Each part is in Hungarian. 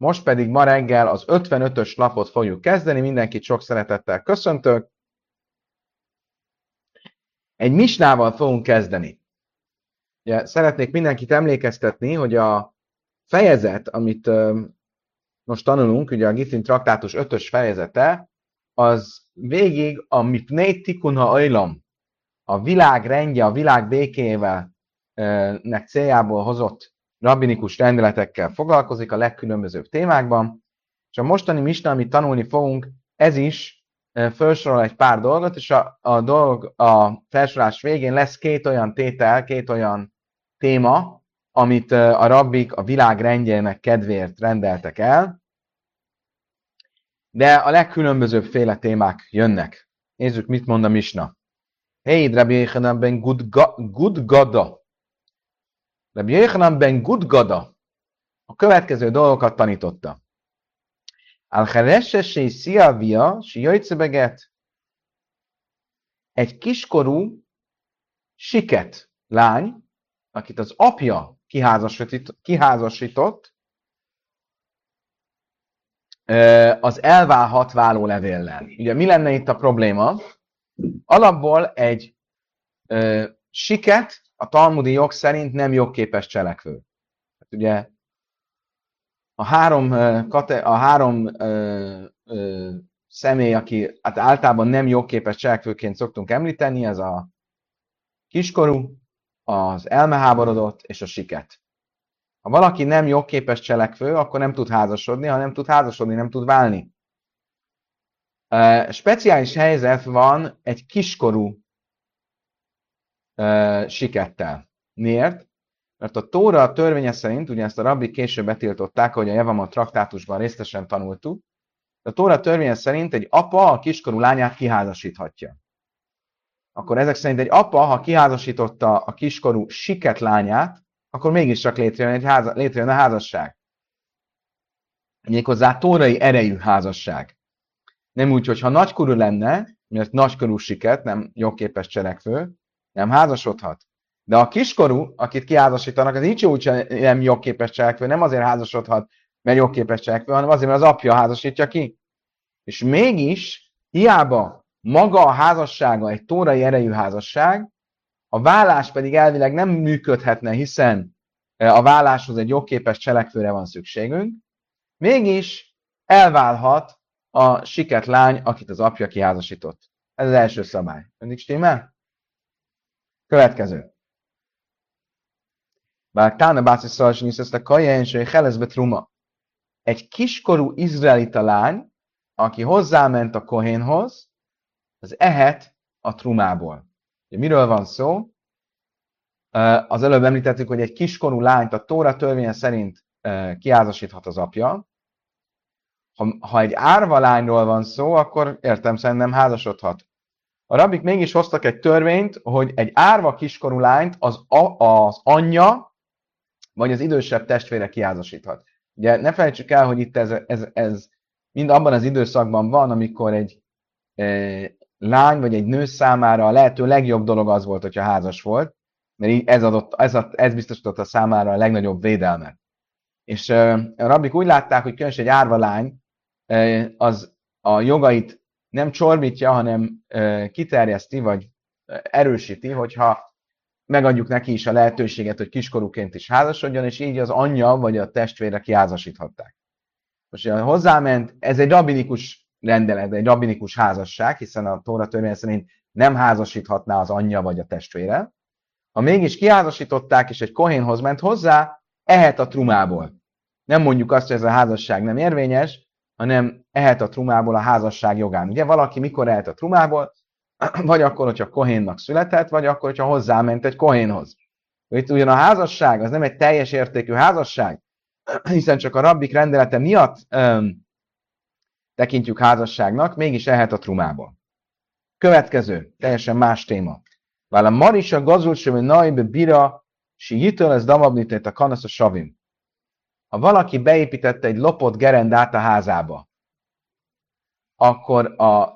Most pedig ma reggel az 55-ös lapot fogjuk kezdeni. Mindenkit sok szeretettel köszöntök. Egy misnával fogunk kezdeni. Ugye, szeretnék mindenkit emlékeztetni, hogy a fejezet, amit most tanulunk, ugye a Gittin traktátus 5-ös fejezete, az végig a Mipnei Tikkun ha'olam, a világ rendje, a világ békéjével nek céljából hozott rabbinikus rendeletekkel foglalkozik a legkülönbözőbb témákban, és a mostani misna, amit tanulni fogunk, ez is felsorol egy pár dolgot, és a felsorolás végén lesz két olyan tétel, két olyan téma, amit a rabbik a világ rendjének kedvéért rendeltek el, de a legkülönbözőbb féle témák jönnek. Nézzük, mit mond a misna. Hey, Rabbi Yechanan ben Gudgada. Rabbi Yechanan ben Gudgada a következő dolgokat tanította. Al-Cheresesé Sziavia, Sijöjcebeget. Egy kiskorú siket lány, akit az apja kiházasított, az elválhat vállólevéllel. Ugye mi lenne itt a probléma? Alapból egy siket a talmudi jog szerint nem jogképes cselekvő. Hát ugye a három személy, aki hát általában nem jogképes cselekvőként szoktunk említeni, ez a kiskorú, az elmeháborodott és a siket. Ha valaki nem jogképes cselekvő, akkor nem tud házasodni, ha nem tud házasodni, nem tud válni. Speciális helyzet van egy kiskorú sikettel. Miért? Mert a Tóra törvénye szerint, ugye ezt a rabbik később betiltották, hogy a Jevamot traktátusban részletesen tanultuk, a Tóra törvénye szerint egy apa a kiskorú lányát kiházasíthatja. Akkor ezek szerint egy apa, ha kiházasította a kiskorú siket lányát, akkor mégiscsak létrejön a házasság. Méghozzá tórai erejű házasság. Nem úgy, hogyha nagykorú lenne, mert nagykorú siket, nem jogképes cselekvő, nem házasodhat. De a kiskorú, akit kiházasítanak, az így úgy nem jogképes cselekvő, nem azért házasodhat, mert jogképes cselekvő, hanem azért, mert az apja házasítja ki. És mégis, hiába maga a házassága egy tórai erejű házasság, a vállás pedig elvileg nem működhetne, hiszen a válláshoz egy jogképes cselekvőre van szükségünk, mégis elválhat a siket lány, akit az apja kiházasított. Ez az első szabály. Öndig stimmel? Következő. Bár Tána Báci Szalsinisz ezt a kajjensői helezbe truma. Egy kiskorú izraelita lány, aki hozzáment a kohénhoz, az ehet a trumából. Ugye, miről van szó? Az előbb említettük, hogy egy kiskorú lányt a Tóra törvénye szerint kiházasíthat az apja. Ha egy árva lányról van szó, akkor értelemszerűen nem házasodhat. A rabbik mégis hoztak egy törvényt, hogy egy árva kiskorú lányt az anyja, vagy az idősebb testvére kiházasíthat. Ugye ne felejtsük el, hogy itt ez mind abban az időszakban van, amikor egy lány vagy egy nő számára a lehető legjobb dolog az volt, hogyha házas volt, mert ez biztosította számára a legnagyobb védelmet. És a rabbik úgy látták, hogy különösen egy árva lány az a jogait nem csorbítja, hanem kiterjeszti, vagy erősíti, hogyha megadjuk neki is a lehetőséget, hogy kiskorúként is házasodjon, és így az anyja vagy a testvére kiházasíthatták. Most hozzáment, ez egy rabbinikus rendelet, egy rabbinikus házasság, hiszen a Tóra törvény szerint nem házasíthatná az anyja vagy a testvére. Ha mégis kiházasították, és egy kohénhoz ment hozzá, ehet a trumából. Nem mondjuk azt, hogy ez a házasság nem érvényes, hanem ehet a trumából a házasság jogán. Ugye valaki mikor ehet a trumából? Vagy akkor, hogyha kohénnak született, vagy akkor, hogyha hozzáment egy kohénhoz. Itt ugyan a házasság, az nem egy teljes értékű házasság, hiszen csak a rabbik rendelete miatt tekintjük házasságnak, mégis ehet a trumából. Következő, teljesen más téma. Vála Marisa gazulsömű naibe bira, si hitől ez damabnitét a kanasz a savim. Ha valaki beépítette egy lopott gerendát a házába, akkor a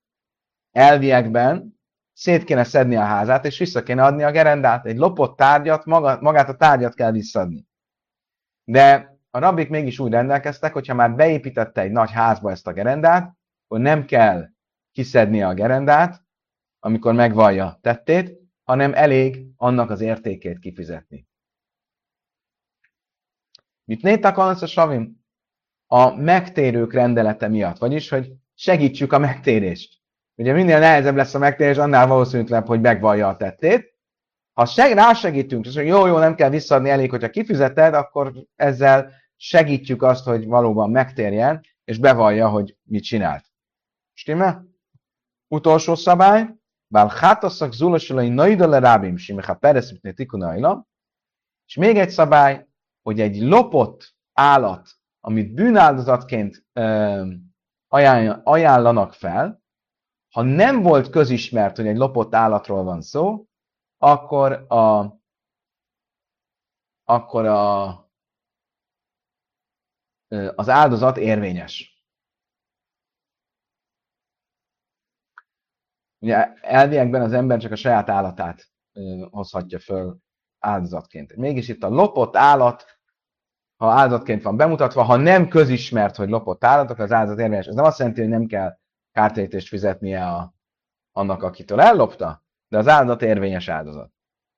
elviekben szét kéne szedni a házát, és vissza kéne adni a gerendát. Egy lopott tárgyat, magát a tárgyat kell visszaadni. De a rabbik mégis úgy rendelkeztek, hogyha már beépítette egy nagy házba ezt a gerendát, akkor nem kell kiszednie a gerendát, amikor megvallja tettét, hanem elég annak az értékét kifizetni. Mit néztek a savim? A megtérők rendelete miatt, vagyis, hogy segítsük a megtérést. Ugye minél nehezebb lesz a megtérés, annál valószínűtlenebb, hogy megvallja a tettét. Ha rásegítünk, és jó, nem kell visszaadni, elég, hogyha kifizeted, akkor ezzel segítjük azt, hogy valóban megtérjen, és bevallja, hogy mit csinált. Stimmel? Utolsó szabály. Bál hátaszak zulosulai naidale rábim, simeha pereszmitné tikunailam. És még egy szabály, hogy egy lopott állat, amit bűnáldozatként ajánlanak fel, ha nem volt közismert, hogy egy lopott állatról van szó, akkor az áldozat érvényes. Ugye elviekben az ember csak a saját állatát hozhatja föl áldozatként. Mégis itt a lopott állat, ha áldozatként van bemutatva, ha nem közismert, hogy lopott állatok, az áldozat érvényes. Ez nem azt jelenti, hogy nem kell kártérítést fizetnie annak, akitől ellopta, de az áldozat érvényes áldozat.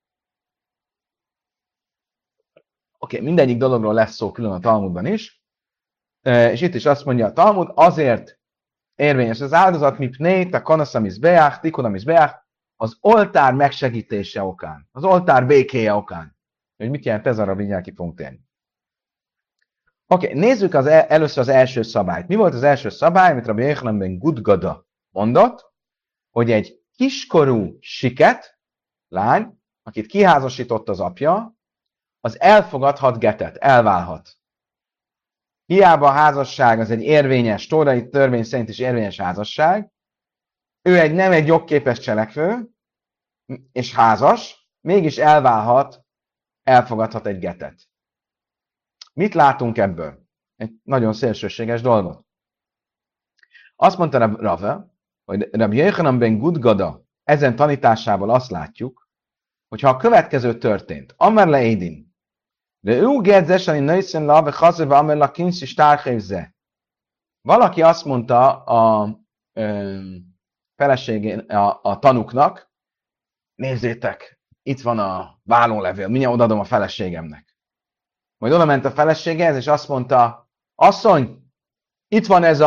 Oké, mindegyik dologról lesz szó külön a Talmudban is, és itt is azt mondja a Talmud, azért érvényes az áldozat, mipnét, a kanaszamis beach, tikunamis beach, az oltár megsegítése okán, az oltár békéje okán. Hogy mit jelent ez, arra mindjárt ki fogunk térni. Oké, nézzük először az első szabályt. Mi volt az első szabály, amit Rabbi Yochanan ben Gudgada mondott, hogy egy kiskorú siket, lány, akit kiházasított az apja, az elfogadhat getet, elválhat. Hiába a házasság az egy érvényes, tórai törvény szerint is érvényes házasság, ő nem egy jogképes cselekvő, és házas, mégis elfogadhat egy getet. Mit látunk ebből? Egy nagyon szélsőséges dolgot. Azt mondta Rava, hogy Rabbi Yochanan ben Gudgada ezen tanításából azt látjuk, hogy ha a következő történt, Amar le Édin, de ő gedzesani nőszen la, ve chazve Amar la kinsz is tárhévze. Valaki azt mondta a feleségén, a tanuknak, nézzétek, itt van a vállólevél, mindjárt odaadom a feleségemnek. Majd oda ment a feleségehez, és azt mondta, asszony, itt van ez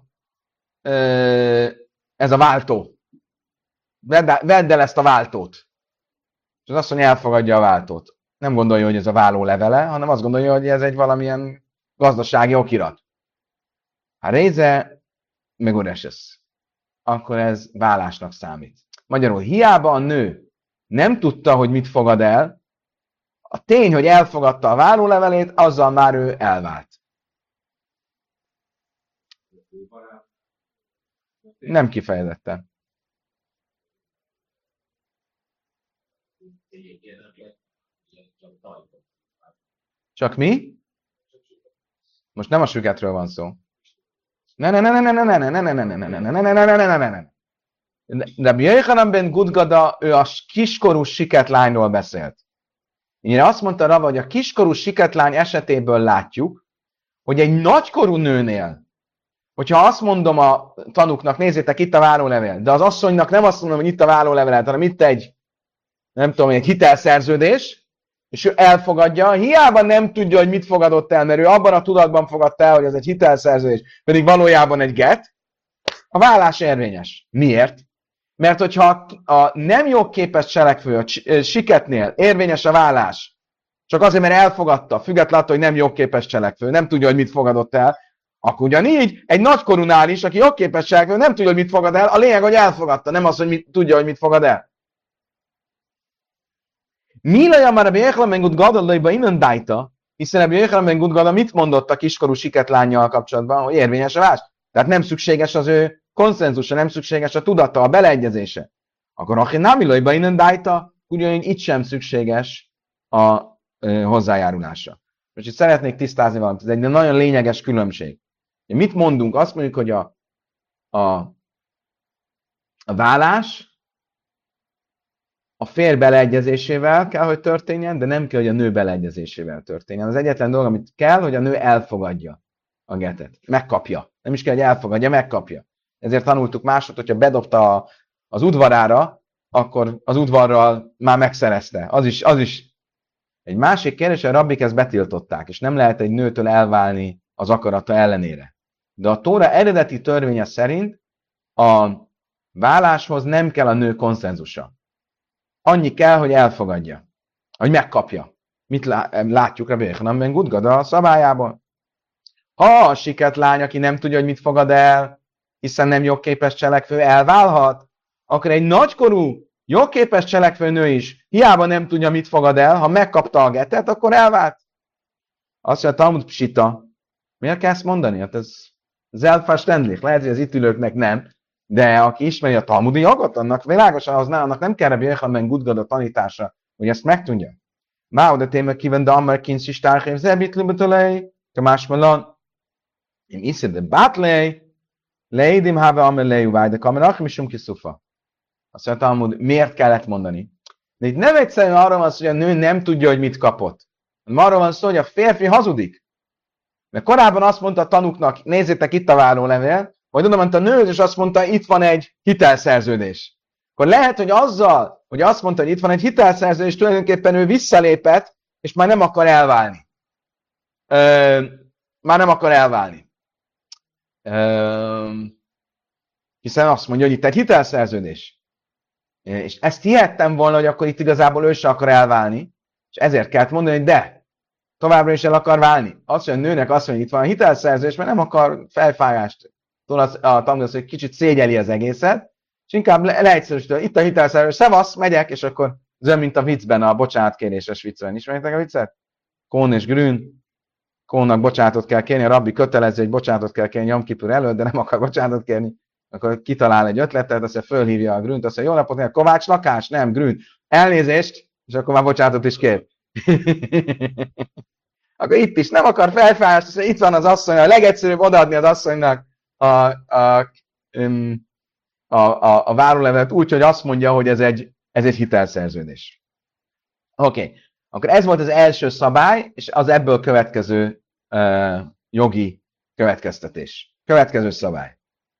a váltó. Vedd el ezt a váltót. És az asszony elfogadja a váltót. Nem gondolja, hogy ez a válló levele, hanem azt gondolja, hogy ez egy valamilyen gazdasági okirat. Ha réze, meg uresesz. Akkor ez vállásnak számít. Magyarul hiába a nő nem tudta, hogy mit fogad el, a tény, hogy elfogadta a vállólevelét, azzal már ő elvált. Nem kifejezetten. Csak mi? Most nem a süketről van szó. Rabbi Yochanan ben Gudgada, ő a kiskorú siketlányról beszélt. Én azt mondta Rava, hogy a kiskorú siketlány esetéből látjuk, hogy egy nagykorú nőnél, hogyha azt mondom a tanuknak, nézzétek, itt a vállólevél, de az asszonynak nem azt mondom, hogy itt a vállólevél, hanem itt egy, nem tudom, egy hitelszerződés, és ő elfogadja, hiába nem tudja, hogy mit fogadott el, mert ő abban a tudatban fogadta el, hogy ez egy hitelszerződés, pedig valójában egy get, a vállás érvényes. Miért? Mert hogyha a nem jogképes cselekvő a siketnél érvényes a vállás, csak azért, mert elfogadta, függetlenül attól, hogy nem jogképes cselekvő, nem tudja, hogy mit fogadott el, akkor ugyanígy egy nagykorúnál is, aki jogképes cselekvő, nem tudja, hogy mit fogad el, a lényeg, hogy elfogadta, nem az, hogy tudja, hogy mit fogad el. Milaja már a Yochanan ben Gudgada lejba innen dájta, hiszen a Yochanan ben Gudgada mit mondott a kiskorú siketlánnyal kapcsolatban, hogy érvényes a vállás? Tehát nem szükséges az ő konszenzusa, nem szükséges a tudata, a beleegyezése. Akkor a Hinamilajba innen dájta, ugyanígy itt sem szükséges a hozzájárulása. Most itt szeretnék tisztázni valamit, ez egy nagyon lényeges különbség. Mit mondunk? Azt mondjuk, hogy a vállás a férj beleegyezésével kell, hogy történjen, de nem kell, hogy a nő beleegyezésével történjen. Az egyetlen dolog, amit kell, hogy a nő elfogadja a getet. Megkapja. Nem is kell, hogy elfogadja, megkapja. Ezért tanultuk másod, hogyha bedobta az udvarára, akkor az udvarral már megszerezte. Az is egy másik kérdés, a rabbik ezt betiltották, és nem lehet egy nőtől elválni az akarata ellenére. De a Tóra eredeti törvénye szerint a váláshoz nem kell a nő konszenzusa. Annyi kell, hogy elfogadja, hogy megkapja. Mit látjuk Rabbi Yochanan ben Gudgada a szabályában? Ha a siket lány, aki nem tudja, hogy mit fogad el, hiszen nem jogképes cselekvő, elválhat, akkor egy nagykorú, jogképes cselekvő nő is hiába nem tudja, mit fogad el, ha megkapta a getet, akkor elvált. Azt mondja, Talmud psita. Miért kell ezt mondani? Hát ez zelfverständlich. Lehet, hogy az itt ülőknek nem, de aki ismeri a talmudi jogot, annak világosan annak nem kell Rabbi Yochanan ben Gudgada tanítása, hogy ezt megtudja. Máu de téma kiven de amar kincs is tárhév zebitlu betolei, kamásmalan. Im iszed de bátlei, leidim have amelei váj, de kamerachim isum kiszufa. Azt mondja, Talmud, miért kellett mondani? De itt nem egyszerűen arról van szó, hogy a nő nem tudja, hogy mit kapott. Arról van szó, hogy a férfi hazudik. Mert korábban azt mondta a tanuknak, nézzétek itt a várólevél, majd oda ment a nő, és azt mondta, itt van egy hitelszerződés. Akkor lehet, hogy azzal, hogy azt mondta, hogy itt van egy hitelszerződés, tulajdonképpen ő visszalépett, és már nem akar elválni. Már nem akar elválni. Hiszen azt mondja, hogy itt egy hitelszerződés. És ezt hihettem volna, hogy akkor itt igazából ő se akar elválni, és ezért kellett mondani, hogy de, továbbra is el akar válni. Azt mondja, a nőnek azt mondja, hogy itt van a hitelszerződés, mert nem akar felfájást. A tanulás, hogy kicsit szégyeli az egészet, és inkább leegyszerűsítő, itt a hitelszerződés, szevasz, megyek, és akkor zöm, mint a viccben, a bocsánatkéréses viccben. Ismeritek a viccet? Kón és Grün. Kónnak bocsánatot kell kérni, a rabbi kötelező, hogy bocsánatot kell kérni Jom Kipur előtt, de nem akar bocsánatot kérni. Akkor kitalál egy ötletet, azt fölhívja a Grünt, azt mondja, jó napot, Kovács lakás? Nem, Grün. Elnézést, és akkor már bocsánatot is kér. Akkor itt is nem akar felfájást, itt van az asszony, a legegyszerűbb odaadni az asszonynak a várólevelet úgy, hogy azt mondja, hogy ez egy hitelszerződés. Oké. Akkor ez volt az első szabály, és az ebből következő jogi következtetés. Következő szabály.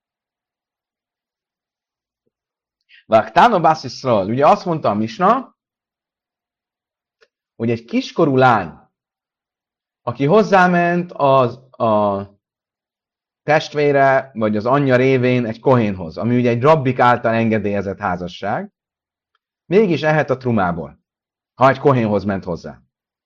Vaktáno Bászisról, ugye azt mondta a Misna, hogy egy kiskorú lány, aki hozzáment a testvére, vagy az anyja révén egy kohénhoz, ami ugye egy rabbik által engedélyezett házasság, mégis ehet a trumából, ha egy kohénhoz ment hozzá.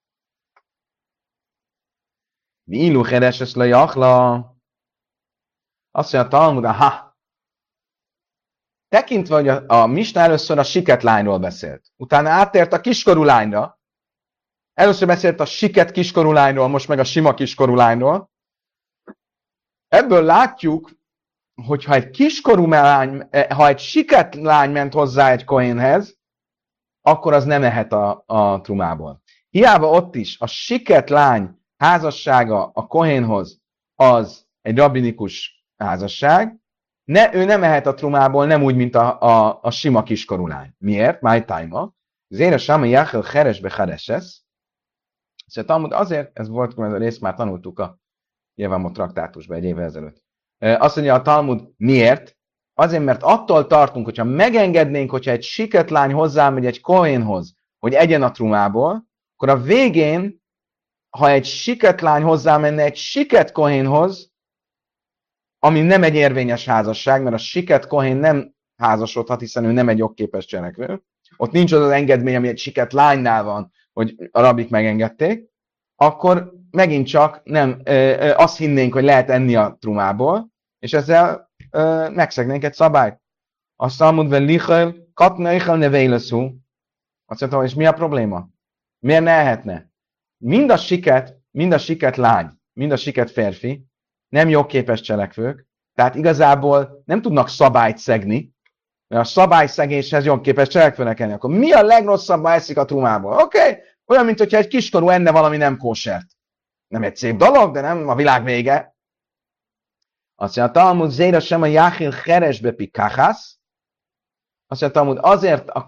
Vilu hereses le jachla. Azt mondja a Talmud, aha. Tekintve, hogy a Misna először a siket lányról beszélt, utána áttért a kiskorú lányra, először beszélt a siket kiskorú lányról, most meg a sima kiskorú lányról. Ebből látjuk, hogy ha egy kiskorú lány, ha egy siket lány ment hozzá egy kohénhez, akkor az nem ehet a trumából. Hiába ott is a siket lány házassága a kohénhoz az egy rabbinikus házasság, ő nem ehet a trumából, nem úgy, mint a sima kiskorú lány. Miért? My time-a. Zére Sami Jachel Heresbe Hereses. Azért, ez volt, ez a részt már tanultuk a Jevamot traktátusban egy évvel ezelőtt. Azt mondja a Talmud, miért? Azért, mert attól tartunk, hogyha megengednénk, hogyha egy siket lány hozzámegy egy kohénhoz, hogy egyen a trumából, akkor a végén, ha egy siket lány hozzámenne egy siket kohénhoz, ami nem egy érvényes házasság, mert a siket kohén nem házasodhat, hiszen ő nem egy jogképes cselekvő. Ott nincs az az engedmény, ami egy siket lánynál van, hogy a rabbik megengedték, akkor megint csak nem, azt hinnénk, hogy lehet enni a trumából, és ezzel megszegnénk egy szabályt. Azt mondva, lichel, katneichel nevéleszú. Azt mondta, és mi a probléma? Miért ne ehetne? Mind a siket lány, mind a siket férfi nem jogképes cselekvők, tehát igazából nem tudnak szabályt szegni, mert a szabályszegéshez jogképes cselekvőnek enni. Akkor mi a legrosszabb, ha eszik a trumából? Oké, olyan, mint hogyha egy kiskorú enne valami nem kósert. Nem egy szép dolog, de nem a világ vége. Azt mondja, a Talmud zéra sem a Jáhil Heresbe Pikachas. Azt mondja, a Talmud azért akkor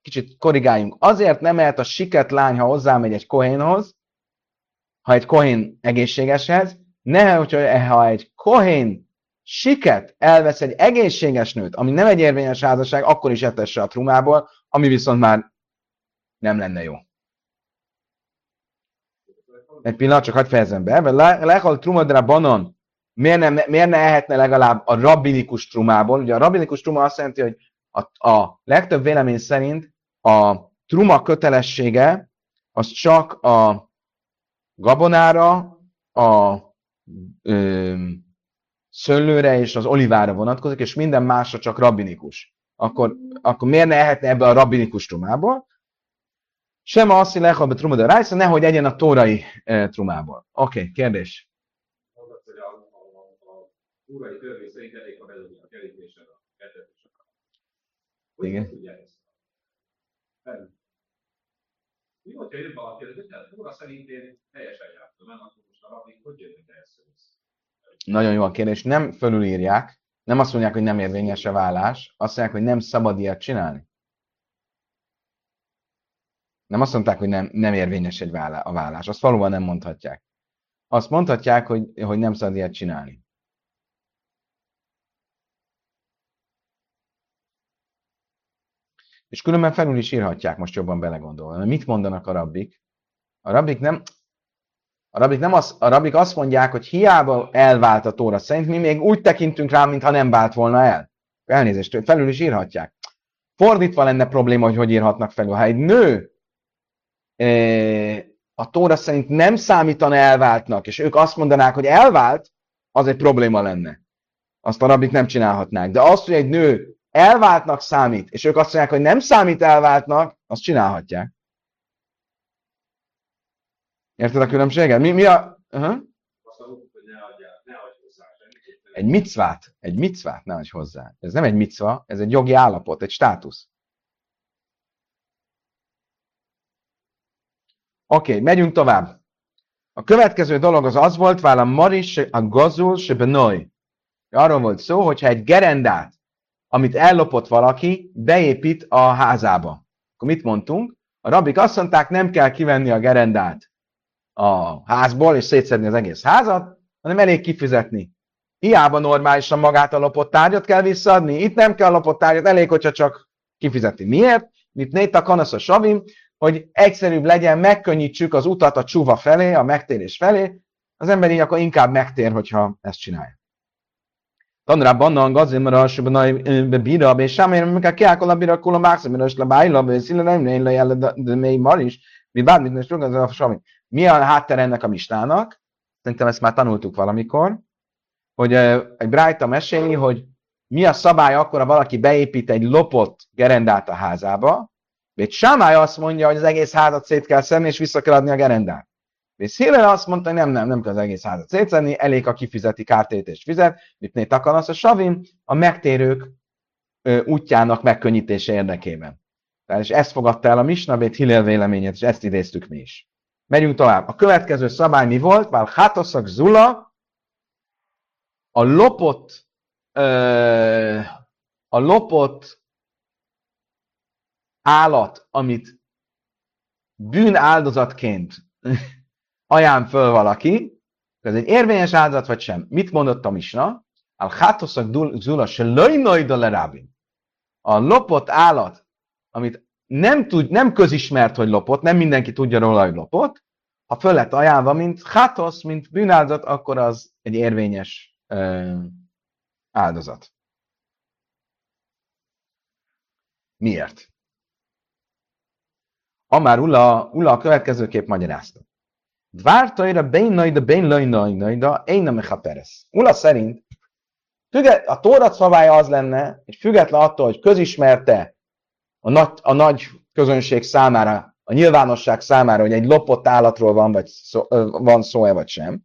kicsit korrigáljunk. Azért nem mehet a siket lány, ha hozzámegy egy kohénhoz, ha egy kohén egészségeshez, ha egy kohén siket elvesz egy egészséges nőt, ami nem egy érvényes házasság, akkor is etesse a trumából, ami viszont már nem lenne jó. Egy pillanat, csak hadd fejezem be. Lehal trumadra banon, miért ne ehetne legalább a rabbinikus trumából? Ugye a rabbinikus truma azt jelenti, hogy a legtöbb vélemény szerint a truma kötelessége az csak a gabonára, a szőlőre és az olivára vonatkozik, és minden másra csak rabbinikus. Akkor miért ne ehetne ebbe a rabbinikus trumából? Sem azt, hogy lehal be truma de rájsza, nehogy egyen a tórai trumából. Oké, kérdés. Túrai törvény szerint elég, ha bedobja a kerítésen a ketetősöket. Igen. Mi volt, hogy jön valaki, hogy a túra szerint én teljesen jártam, mert akkor most a rabik hogy jönnek ehhez? Nagyon jó a kérdés. Nem fölülírják, nem azt mondják, hogy nem érvényes a vállás, azt mondják, hogy nem szabad ilyet csinálni. Nem azt mondták, hogy nem érvényes a vállás. Azt valóban nem mondhatják. Azt mondhatják, hogy nem szabad ilyet csinálni. És különben felül is írhatják, most jobban belegondolva. Mit mondanak a rabbik? A rabbik azt mondják, hogy hiába elvált a tóra szerint, mi még úgy tekintünk rá, mintha nem vált volna el. Elnézést, felül is írhatják. Fordítva lenne probléma, hogy írhatnak felül. Ha egy nő a tóra szerint nem számítana elváltnak, és ők azt mondanák, hogy elvált, az egy probléma lenne. Azt a rabbik nem csinálhatnák. De azt, hogy egy nő elváltnak számít, és ők azt mondják, hogy nem számít elváltnak, azt csinálhatják. Érted a különbséget? Mi a... Egy micvát ne adj hozzá. Ez nem egy micva, ez egy jogi állapot, egy státusz. Oké, megyünk tovább. A következő dolog az volt, válam maris a gazul se benoj. Arról volt szó, hogyha egy gerendát, amit ellopott valaki, beépít a házába. Akkor mit mondtunk? A rabbik azt mondták, nem kell kivenni a gerendát a házból, és szétszedni az egész házat, hanem elég kifizetni. Hiába normálisan magát a lopott tárgyat kell visszaadni, itt nem kell a lopott tárgyat, elég, hogyha csak kifizetni. Miért? Mit néta kanasz a savim, hogy egyszerűbb legyen, megkönnyítsük az utat a csuva felé, a megtérés felé, az ember így akkor inkább megtér, hogyha ezt csinálja. Tanra bannan gazimra a bíra, és sámér, amikor kiákol a bíra, kula mákszomira, és lebájla, és szíle nem lejjel, de még mar is, mi bármit, és rúgaz a savim. Mi a háttere ennek a mistának? Szerintem ezt már tanultuk valamikor, hogy egy brájta meséli, hogy mi a szabály akkor, ha valaki beépít egy lopott gerendát a házába, és Sámály azt mondja, hogy az egész házat szét kell szedni, és vissza kell adni a gerendát. És Hillel azt mondta, hogy nem kell az egész házat szétszedni, elég, ha kifizeti kártérítést fizet, mit takanasz a savim, a megtérők útjának megkönnyítése érdekében. És ezt fogadta el a Misnabét Hillel véleményét, és ezt idéztük mi is. Megyünk tovább. A következő szabály mi volt? Vál hátoszak zula, a lopott állat, amit bűnáldozatként ajánl föl valaki, ez egy érvényes áldozat vagy sem. Mit mondott a Misna? Al hátoszak zula se löjnöjda le rábin. A lopott állat, amit nem közismert, hogy lopott, nem mindenki tudja róla, hogy lopott, ha föl lett ajánlva, mint hátosz, mint bűnáldozat, akkor az egy érvényes áldozat. Miért? Amár Ula a következőképp magyarázta. Dvártaira bén lajnajda, én nem mechaperesz. Ula szerint a Tórat szabálya az lenne, hogy független attól, hogy közismerte a nagy közönség számára, a nyilvánosság számára, hogy egy lopott állatról van szó-e vagy sem.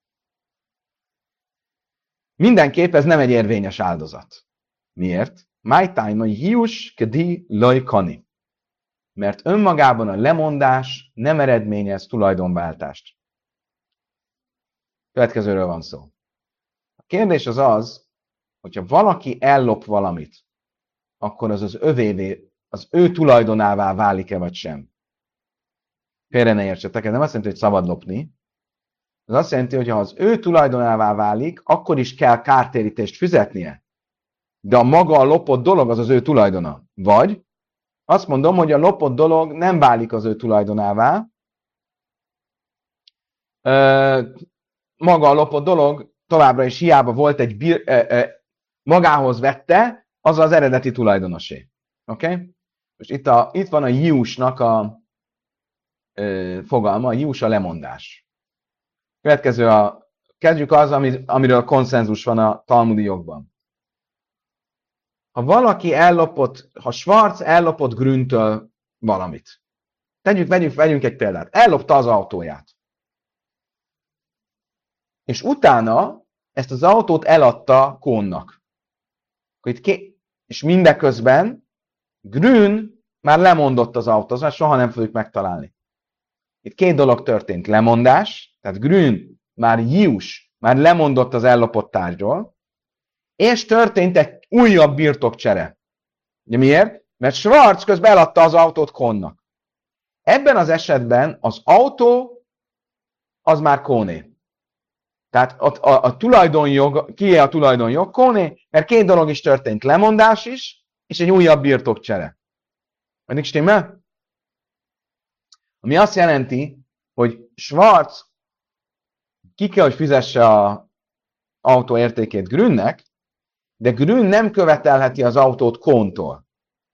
Mindenképp ez nem egy érvényes áldozat. Miért? Májtájna hius kedi lajkani. Mert önmagában a lemondás nem eredményez tulajdonváltást. Következőről van szó. A kérdés az, hogyha valaki ellop valamit, akkor az övévé az ő tulajdonává válik-e vagy sem. Félre ne értsetek, ez nem azt jelenti, hogy szabad lopni. Ez azt jelenti, hogy ha az ő tulajdonává válik, akkor is kell kártérítést fizetnie. De a maga a lopott dolog az az ő tulajdona. Vagy azt mondom, hogy a lopott dolog nem válik az ő tulajdonává. Maga a lopott dolog továbbra is hiába volt magához vette, az az eredeti tulajdonosé. Oké? Okay? Most itt van a jiusnak a fogalma, a jius a lemondás. Kezdjük az, amiről konszenzus van a talmudi jogban. Ha Schwarz ellopott Grüntől valamit. Vegyünk egy példát. Ellopta az autóját. És utána ezt az autót eladta Kónnak. És mindeközben Grün már lemondott az autóhoz, mert soha nem fogjuk megtalálni. Itt két dolog történt. Lemondás, tehát Grün már már lemondott az ellopott tárgyról, és történt egy újabb birtokcsere. Ugye miért? Mert Schwarz közben eladta az autót Kónnak. Ebben az esetben az autó az már Kóné. Tehát a tulajdonjog, kié a tulajdonjog? Kóné, mert két dolog is történt. Lemondás is, és egy újabb birtokcsere. Vagy nincs stimmel? Ami azt jelenti, hogy Schwarz ki kell, hogy fizesse az autó értékét Grünnek, de Grün nem követelheti az autót Kóntól.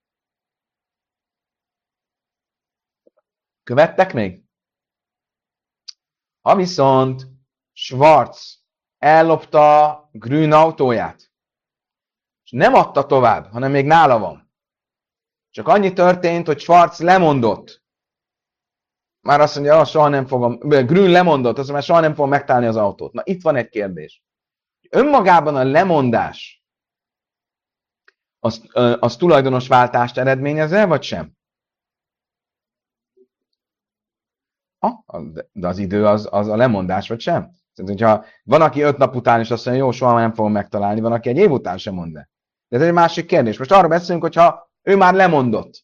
Követtek még? Ha viszont Schwarz ellopta Grün autóját, és nem adta tovább, hanem még nála van. Csak annyi történt, hogy Schwarz lemondott. Már azt mondja, soha nem fogom, Grün lemondott, azt mondja, soha nem fogom megtalálni az autót. Na, itt van egy kérdés. Önmagában a lemondás az tulajdonos váltást eredményez-e, vagy sem? De az idő az a lemondás, vagy sem? Tehát, hogyha van, aki 5 nap után is azt mondja, jó, soha nem fogom megtalálni, van, aki egy év után sem mond le. De ez egy másik kérdés. Most arra beszélünk, hogyha ő már lemondott.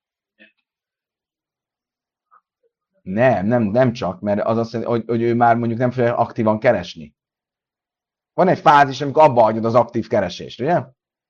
Nem csak, mert az azt jelenti, hogy ő már mondjuk nem fogja aktívan keresni. Van egy fázis, amikor abba hagyod az aktív keresést, ugye?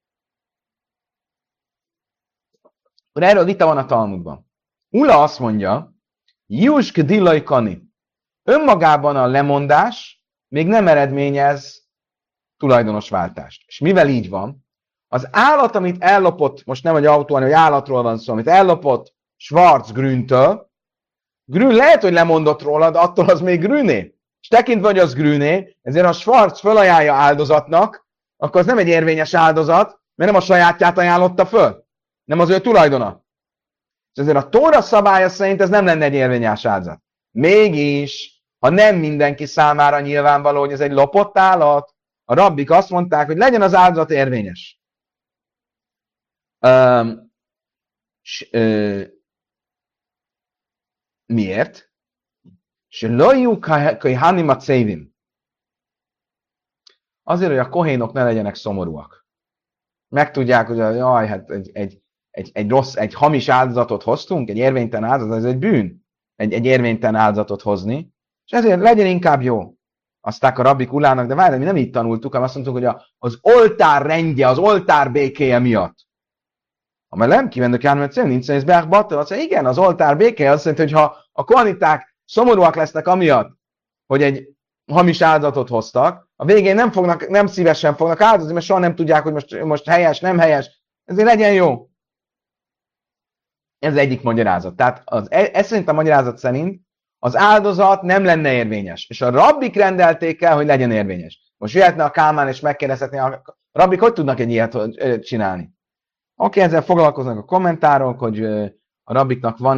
Erről vita van a Talmudban. Ula azt mondja, Jusk Dillai Kani. Önmagában a lemondás még nem eredményez tulajdonosváltást. És mivel így van, az állat, amit ellopott, most nem egy autó, hanem egy állatról van szó, amit ellopott Schwarz Grüntől, Grün lehet, hogy lemondott róla, de attól az még Grüné. És tekintve, hogy az Grüné, ezért ha Schwarz fölajánlja áldozatnak, akkor az nem egy érvényes áldozat, mert nem a sajátját ajánlotta föl. Nem az ő tulajdona. És ezért a Tóra szabálya szerint ez nem lenne egy érvényes áldozat. Mégis, ha nem mindenki számára nyilvánvaló, hogy ez egy lopott állat, a rabbik azt mondták, hogy legyen az áldozat érvényes. Miért? Azért, hogy a kohénok ne legyenek szomorúak. Megtudják, hogy jaj, hát egy hamis áldozatot hoztunk, egy érvénytelen áldozatot, ez egy bűn, egy érvénytelen áldozatot hozni, és ezért legyen inkább jó. Aztán a rabbik ulának, de várj, mi nem így tanultuk, hanem azt mondtuk, hogy az oltár rendje, az oltár békéje miatt. Ha nem kívánok járni, mert nincs ez beákbattal, azt mondja, igen, az oltár békéje azt jelenti, hogy ha a kohaniták szomorúak lesznek amiatt, hogy egy hamis áldozatot hoztak, a végén nem szívesen fognak áldozni, mert soha nem tudják, hogy most helyes, nem helyes, ezért legyen jó. Ez egyik magyarázat. Tehát ez szerint a magyarázat szerint az áldozat nem lenne érvényes. És a rabbik rendelték el, hogy legyen érvényes. Most jöhetne a Kálmán és megkérdezhetné, a rabbik hogy tudnak egy ilyet csinálni? Oké, ezzel foglalkoznak a kommentárok, hogy a rabbiknak van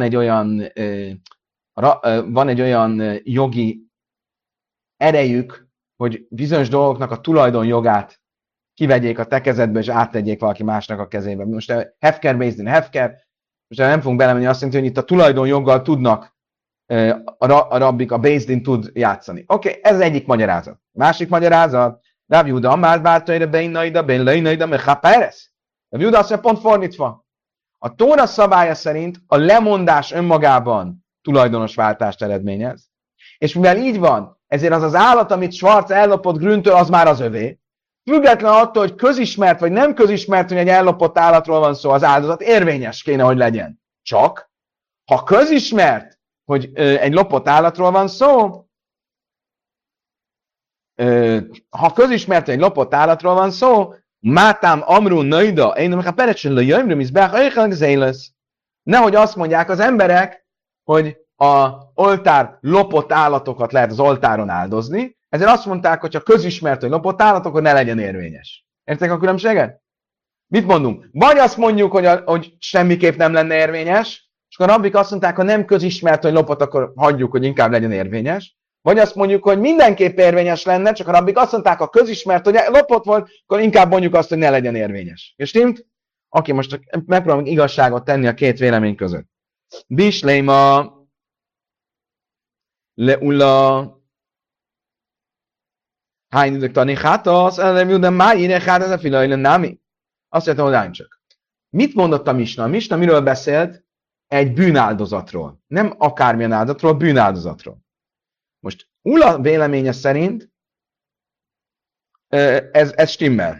egy olyan jogi erejük, hogy bizonyos dolgoknak a tulajdonjogát kivegyék a te kezedbe, és áttegyék valaki másnak a kezébe. Most hefker, bézdin, hefker, most nem fogunk belemenni, azt jelenti, hogy itt a tulajdonjoggal tudnak a rabbik, a bézdin tud játszani. Oké, ez egyik magyarázat. Másik magyarázat, Rav Juda, már vártaira beinaida, benleinaida, mechaperes. Rav Juda azt mondja, pont fordítva. A Tóra szabálya szerint a lemondás önmagában tulajdonosváltást eredményez, és mivel így van, ezért az az állat, amit Schwarz ellopott Grüntől, az már az övé. Független attól, hogy közismert vagy nem közismert, hogy egy ellopott állatról van szó, az áldozat érvényes kéne, hogy legyen. Csak, ha közismert, hogy egy lopott állatról van szó, Mátám Amrun Naida, én nem perecsen le jöjjön, nehogy azt mondják az emberek, hogy a oltár lopott állatokat lehet az oltáron áldozni, ezért azt mondták, hogy ha közismert, hogy lopott állat, akkor ne legyen érvényes. Értek a különbséget? Mit mondunk? Vagy azt mondjuk, hogy semmiképp nem lenne érvényes, és akkor a rabbik azt mondták, ha nem közismert, hogy lopott, akkor hagyjuk, hogy inkább legyen érvényes. Vagy azt mondjuk, hogy mindenképp érvényes lenne, csak a rabbik azt mondták, ha közismert, hogy lopott volt, akkor inkább mondjuk azt, hogy ne legyen érvényes. És stimmt? Oké, most megpróbálom igazságot tenni a két vélemény között. Bisléma leula hányidők tani hátasz, de már ide hát ez a filajlen námi. Azt mondtam, hogy csak. Mit mondott a Misna? A Misna miről beszélt? Egy bűnáldozatról. Nem akármilyen áldozatról, bűnáldozatról. Most Ula véleménye szerint ez stimmel.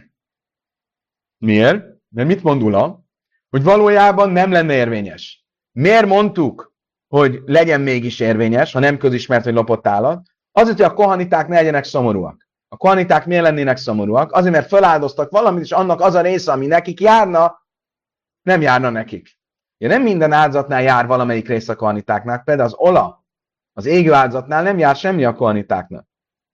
Miért? Mert mit mond Ula? Hogy valójában nem lenne érvényes. Miért mondtuk, hogy legyen mégis érvényes, ha nem közismert, hogy lopott állat? Azért, hogy a kohaniták ne legyenek szomorúak. A kohaniták miért lennének szomorúak? Azért, mert feláldoztak valamit, és annak az a része, ami nekik járna, nem járna nekik. Ja, nem minden áldozatnál jár valamelyik része a kohanitáknak, például az ola, az égő áldozatnál nem jár semmi a kohanitáknak.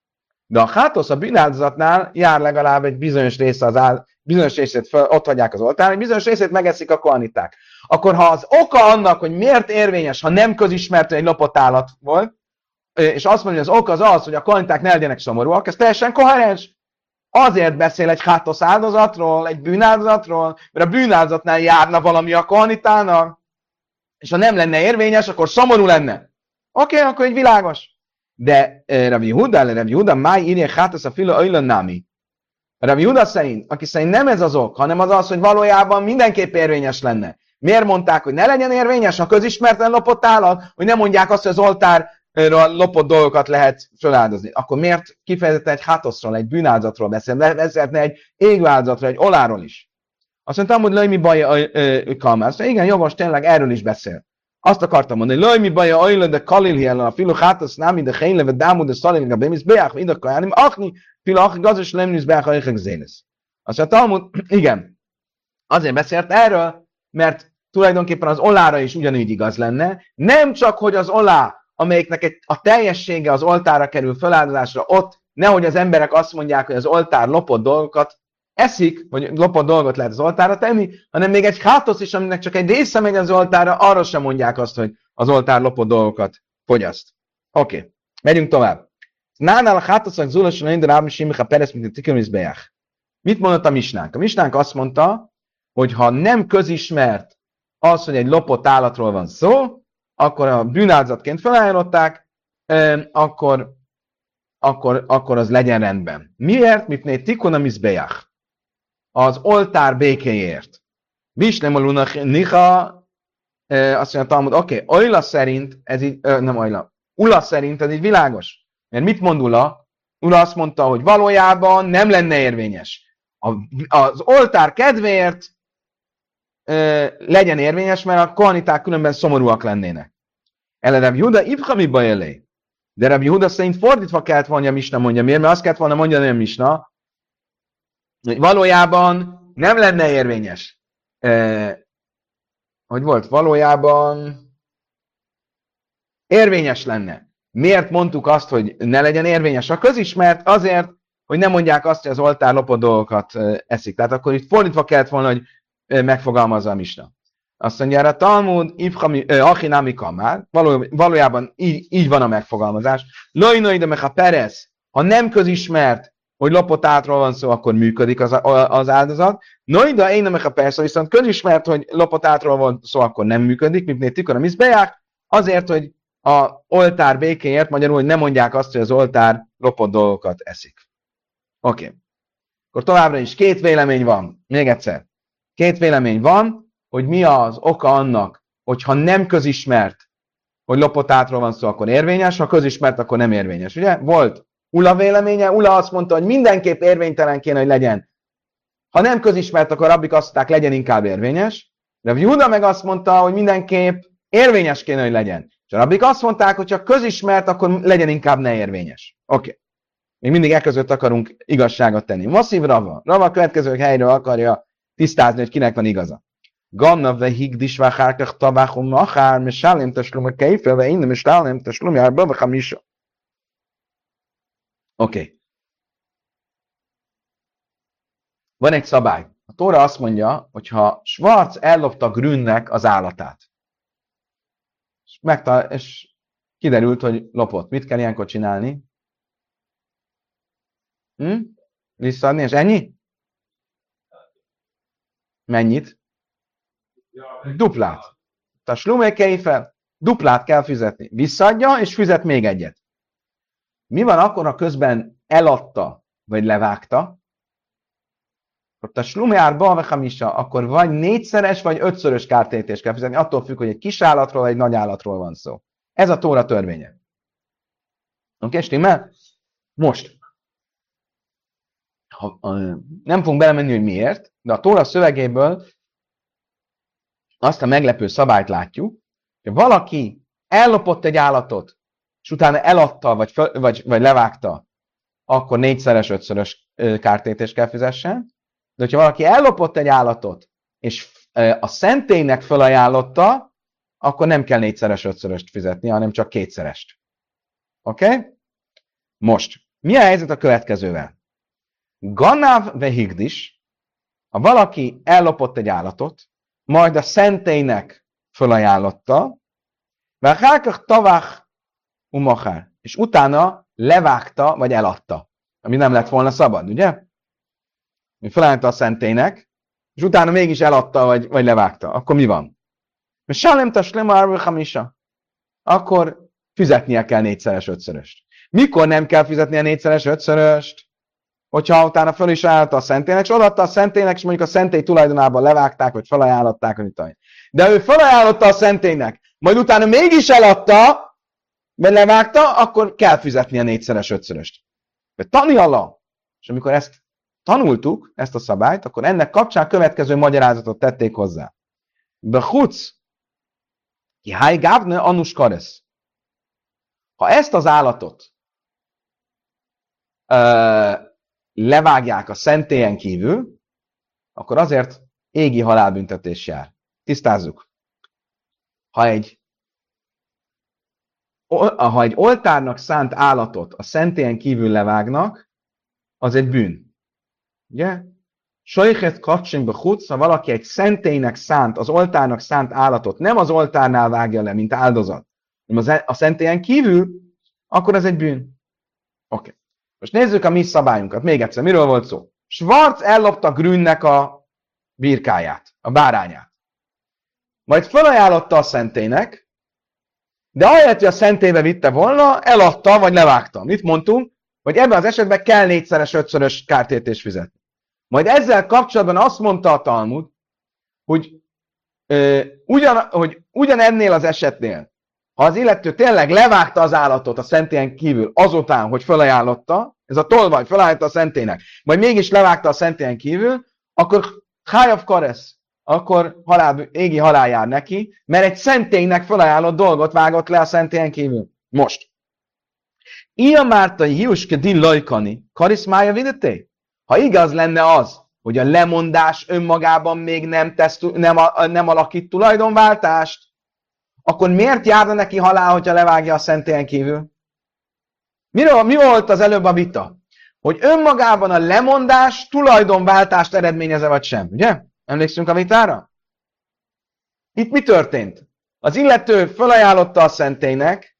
De a hátosz a bűnáldozatnál jár legalább egy bizonyos része bizonyos részét ott hagyják az oltáron, egy bizonyos részét megeszik a kohaniták. Akkor ha az oka annak, hogy miért érvényes, ha nem közismert, hogy egy lopott állat volt, és azt mondja, hogy az oka az, hogy a kohaniták ne legyenek szomorúak, ez teljesen koherens. Azért beszél egy hátosz áldozatról, egy bűnáldozatról, mert a bűnáldozatnál járna valami a kohanitának, és ha nem lenne érvényes, akkor szomorú lenne. Oké, akkor egy világos. De Rabbi Yehuda, máj írja hátosz a fila öjlön námi. Rabbi Yehuda szerint, aki szerint nem ez az ok, hanem az, hogy valójában mindenképp érvényes lenne. Miért mondták, hogy ne legyen érvényes, ha közismerten lopott állat, hogy nem mondják azt, hogy az oltárra lopott dolgokat lehet feláldozni. Akkor miért kifejezetten egy hátoszról, egy bűnáldozatról beszélhetne egy égő áldozatról, egy oláról is? Azt mondtam, hogy laj mi baj kalmász. Igen, jogos, tényleg erről is beszél. Azt akartam mondani, laj mi baj ajlő, de kalil hiellen, a filu hátosz námi, de hényleve dámú, de szalim, de bémisz beják, ide kajánim, achni, filu achni, gazos lemnisz beják, ajlők zénesz. Azt mondta, Talmud, igen, azért beszélt erről, mert tulajdonképpen az olára is ugyanúgy igaz lenne, nem csak, hogy az olá, amelyiknek a teljessége az oltára kerül feláldozásra, ott nehogy az emberek azt mondják, hogy az oltár lopott dolgokat eszik, vagy lopott dolgot lehet az oltárra tenni, hanem még egy hátosz is, aminek csak egy része megy az oltárra, arra sem mondják azt, hogy az oltár lopott dolgokat fogyaszt. Oké, megyünk tovább. Nánál a hátoszak zulason én rábni simcha peresz, mint a tikölmizbejach. Mit mondott a misnánk? A misnánk azt mondta, hogy ha nem közismert az, hogy egy lopott állatról van szó, akkor a bűnáldozatként felajánlották, akkor az legyen rendben. Miért? Mipné tikuna mizbejach. Az oltár békéért. Vislem a niha, azt mondja Talmud, oké, Ula szerint, ez így, nem Ula, Ula szerint ez így világos. Mert mit mond Ula? Ula azt mondta, hogy valójában nem lenne érvényes. Az oltár kedvéért legyen érvényes, mert a kohaniták különben szomorúak lennének. Ele Rabbi Yehuda ibchami bajelé. De Rabbi Yehuda szerint fordítva kellett volna a misna mondja. Miért? Mert azt kellett volna mondani a misna, hogy valójában nem lenne érvényes. Hogy volt? Valójában érvényes lenne. Miért mondtuk azt, hogy ne legyen érvényes? A közismert azért, hogy nem mondják azt, hogy az oltár lopott dolgokat eszik. Tehát akkor itt fordítva kellett volna, hogy megfogalmazza a misna. Azt mondja erre a Talmud, Achinami Kamár, valójában így van a megfogalmazás. Lojnoi de mecha perez, ha nem közismert, hogy lopott állatról van szó, akkor működik az áldozat. Noida én mecha persze, viszont közismert, hogy lopott állatról van szó, akkor nem működik, mipné tikora miszbeják, azért, hogy a oltár békéért, magyarul, hogy nem mondják azt, hogy az oltár lopott dolgokat eszik. Oké. Akkor továbbra is két vélemény van. Még egyszer. Két vélemény van, hogy mi az oka annak, hogyha nem közismert, hogy lopott átról van szó, akkor érvényes, ha közismert, akkor nem érvényes. Ugye? Volt Ula véleménye, Ula azt mondta, hogy mindenképp érvénytelen kéne, hogy legyen. Ha nem közismert, akkor rabbik azt mondták, legyen inkább érvényes. De Júda meg azt mondta, hogy mindenképp érvényes kéne, hogy legyen. És a rabbik azt mondták, hogy csak közismert, akkor legyen inkább ne érvényes. Oké. Még mindig között akarunk igazságot tenni. Masszív Rava. Rava a következő helyről akarja tisztázni, hogy kinek van igaza. Ganna ve higdis ve hárkach tabáchum machár, me sálem taslum a kejfel, ve innen me sálem taslum járba, ve hamisa. Oké. Van egy szabály. A Tóra azt mondja, hogy ha Schwarz ellopta Grünnek az állatát, és kiderült, hogy lopott. Mit kell ilyenkor csinálni? Visszaadni, és ennyi? Mennyit? Duplát. A slumekei fel, duplát kell fizetni. Visszaadja, és fizet még egyet. Mi van akkor, ha közben eladta, vagy levágta? Ott a slumjár balvechamisa, akkor vagy 4-szeres, vagy 5-szörös kártérítést kell fizetni. Attól függ, hogy egy kis állatról, vagy egy nagy állatról van szó. Ez a Tóra törvénye. Oké, stimmel? Most. Nem fogunk belemenni, hogy miért, de a Tóra szövegéből azt a meglepő szabályt látjuk, hogy valaki ellopott egy állatot, és utána eladta, vagy levágta, akkor 4-szeres, 5-szörös kártérítést kell fizessen. De hogyha valaki ellopott egy állatot, és a szentélynek felajánlotta, akkor nem kell 4-szeres, 5-szöröst fizetni, hanem csak 2-szerest. Oké? Most, mi a helyzet a következővel? Ganáv ve higdis, ha valaki ellopott egy állatot, majd a szentélynek felajánlotta, várhákach tavach umachár, és utána levágta, vagy eladta, ami nem lett volna szabad, ugye? Felajánlotta a szentélynek, és utána mégis eladta, vagy levágta. Akkor mi van? Mert sálem taslem hamisa. Akkor fizetnie kell 4-szeres, 5-szöröst. Mikor nem kell fizetnie 4-szeres, 5-szöröst? Hogyha utána föl is ajánlotta a szentélynek, és odaadta a szentélynek, és mondjuk a szentély tulajdonában levágták, vagy felajánlották, hogy talán. De ő felajánlotta a szentélynek, majd utána mégis eladta, vagy levágta, akkor kell fizetnie 4-szeres, 5-szöröst. De tani Allah. És amikor ezt tanultuk, ezt a szabályt, akkor ennek kapcsán következő magyarázatot tették hozzá. Bechuc, ki háj gávne annus karesz. Ha ezt az állatot levágják a szentélyen kívül, akkor azért égi halálbüntetés jár. Tisztázzuk. Ha egy oltárnak szánt állatot a szentélyen kívül levágnak, az egy bűn. Ugye? Sojchet kapcsolatban behutsz, ha valaki egy szentélynek szánt, az oltárnak szánt állatot nem az oltárnál vágja le, mint áldozat, hanem a szentélyen kívül, akkor ez egy bűn. Oké. Most nézzük a mi szabályunkat. Még egyszer, miről volt szó? Schwarz ellopta Grünnek a birkáját, a bárányát. Majd felajánlotta a szentélynek, de ahelyett, hogy a szentélybe vitte volna, eladta, vagy levágta. Mit mondtunk? Hogy ebben az esetben kell 4-szeres, 5-szörös kártérítést fizetni. Majd ezzel kapcsolatban azt mondta a Talmud, hogy ugyanennél az esetnél, ha az illető tényleg levágta az állatot a szentélyen kívül azután, hogy felajánlotta, ez a tolvaj felajánlotta a szentélynek, majd mégis levágta a szentélyen kívül, akkor hájav karesz, akkor égi halál jár neki, mert egy szentélynek felajánlott dolgot vágott le a szentélyen kívül. Most. Ilyen márta hiuske din lajkani, kariszmája videté? Ha igaz lenne az, hogy a lemondás önmagában még nem alakít tulajdonváltást, akkor miért járna neki halál, hogyha levágja a szentélyen kívül? Mi volt az előbb a vita? Hogy önmagában a lemondás tulajdonváltást eredményeze vagy sem, ugye? Emlékszünk a vitára? Itt mi történt? Az illető felajánlotta a szentélynek.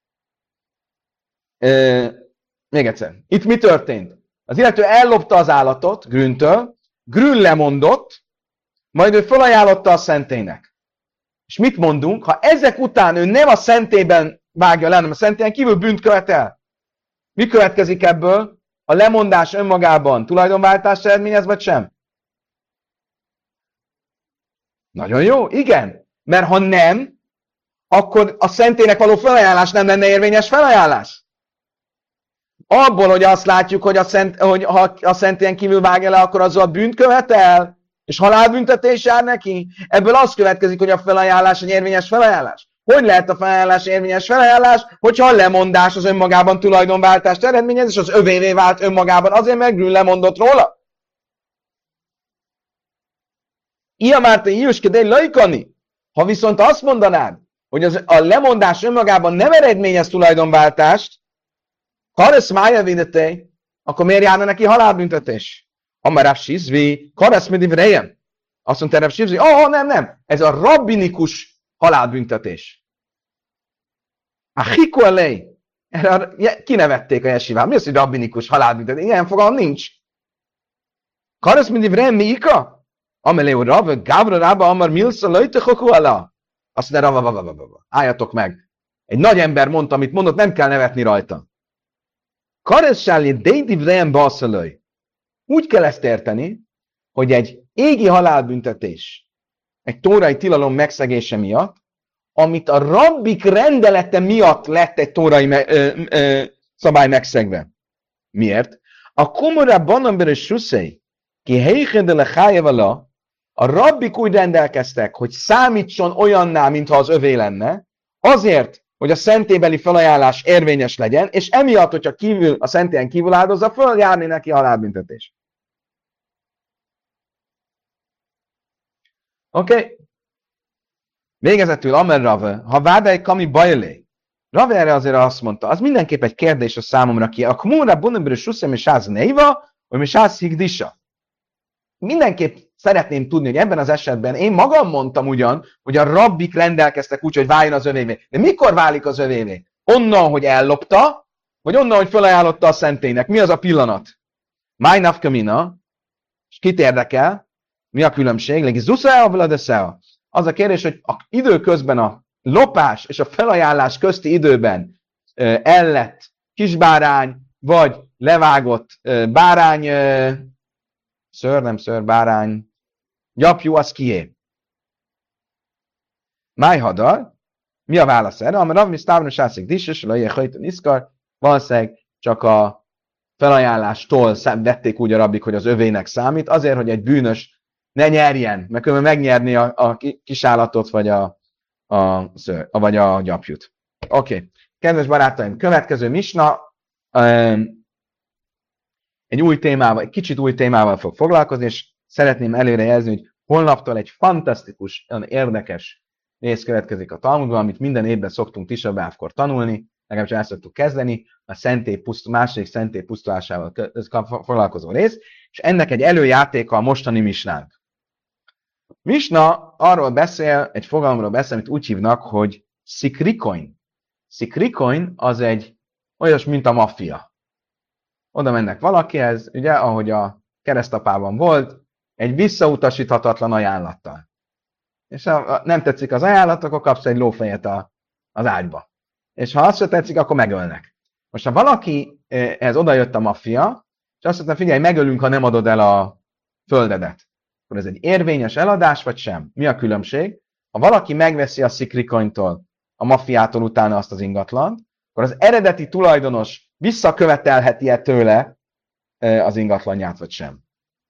Még egyszer. Itt mi történt? Az illető ellopta az állatot Grüntől, Grün lemondott, majd ő felajánlotta a szentélynek. És mit mondunk? Ha ezek után ő nem a szentélyben vágja le, hanem a szentélyen kívül bűnt követel, mi következik ebből? A lemondás önmagában tulajdonváltást eredményez, vagy sem? Nagyon jó, igen. Mert ha nem, akkor a szentének való felajánlás nem lenne érvényes felajánlás. Abból, hogy azt látjuk, hogy, hogy ha a szentélyen kívül vágja le, akkor azzal bűnt követel, és halálbüntetés jár neki. Ebből az következik, hogy a felajánlás egy érvényes felajánlás. Hogy lehet a felajánlás érvényes felajánlás, hogyha a lemondás az önmagában tulajdonváltást eredményez, és az övévé vált önmagában, azért mert Grün lemondott róla? Ilyen már te íruskedély laikani. Ha viszont azt mondanád, hogy a lemondás önmagában nem eredményez tulajdonváltást, Karesz mája védetej, akkor miért járna neki halálbüntetés? Amaráv Sizvi, Karesz medivrejem. Azt mondta Rav Sizvi, nem. Ez a rabbinikus halálbüntetés. A hiku elej. Kinevették a jesivát. Mi az, hogy rabbinikus halálbüntetés? Ilyen fogalom nincs. Karesz medivrejem mi ika? Amelé Rav, Gavra Rába, Amar Milsa, Lajtechoku alá. Azt mondja, Rav, álljatok meg. Egy nagy ember mondta, amit mondott, nem kell nevetni rajta. Karessálni dédivrejem baszalaj. Úgy kell ezt érteni, hogy egy égi halálbüntetés, egy tórai tilalom megszegése miatt, amit a rabbik rendelete miatt lett egy tórai szabály megszegve. Miért? A komorá banamber és suszei, ki helykedele hájevala, a rabbik úgy rendelkeztek, hogy számítson olyanná, mintha az övé lenne, azért, hogy a szentélybeli felajánlás érvényes legyen, és emiatt, hogyha a szentélyen kívül áldozza, följárni neki halálbüntetés. Oké. Végezetül Amer Rave, ha vádai kami bajlé, Rave erre azért azt mondta, az mindenképp egy kérdés a számomra ki. A kmúra bunabőrű suszem és sáz neiva, vagy mi sáz higdisa. Mindenképp szeretném tudni, hogy ebben az esetben én magam mondtam ugyan, hogy a rabbik rendelkeztek úgy, hogy váljon az övévé. De mikor válik az övévé? Onnan, hogy ellopta, vagy onnan, hogy felajánlotta a szentélynek. Mi az a pillanat? Májnaf kamina, és kit érdekel? Mi a különbség? Legi zuszea, vladeszea. Az a kérdés, hogy időközben a lopás és a felajánlás közti időben ellett kisbárány, vagy levágott bárány, bárány, gyapjú, az kié. Májhadar, mi a válasz erre? Amely Rav Misztávron sászik disses, lajjel hajton iszkar, valószínűleg csak a felajánlástól vették úgy a rabbik, hogy az övének számít, azért, hogy egy bűnös ne nyerjen, mert különben megnyerni a kisállatot, vagy a gyapjút. Oké. Kedves barátaim, következő misna egy kicsit új témával fog foglalkozni, és szeretném előrejelzni, hogy holnaptól egy fantasztikus, olyan érdekes rész következik a Talmudban, amit minden évben szoktunk Tisha B'Avkor tanulni, legalábbis el szoktuk kezdeni, a második szentély pusztulásával foglalkozó rész, és ennek egy előjátéka a mostani misnánk. Misna arról beszél, egy fogalomról beszél, amit úgy hívnak, hogy szikrikoin. Szikrikoin az egy olyas, mint a maffia. Oda mennek valakihez, ugye, ahogy a keresztapában volt, egy visszautasíthatatlan ajánlattal. És ha nem tetszik az ajánlat, akkor kapsz egy lófejet az ágyba. És ha azt se tetszik, akkor megölnek. Most ha valaki ehhez odajött a maffia, és azt mondta, figyelj, megölünk, ha nem adod el a földedet. Akkor ez egy érvényes eladás, vagy sem? Mi a különbség? Ha valaki megveszi a szikrikointól, a maffiától utána azt az ingatlant, akkor az eredeti tulajdonos visszakövetelheti-e tőle az ingatlanját, vagy sem.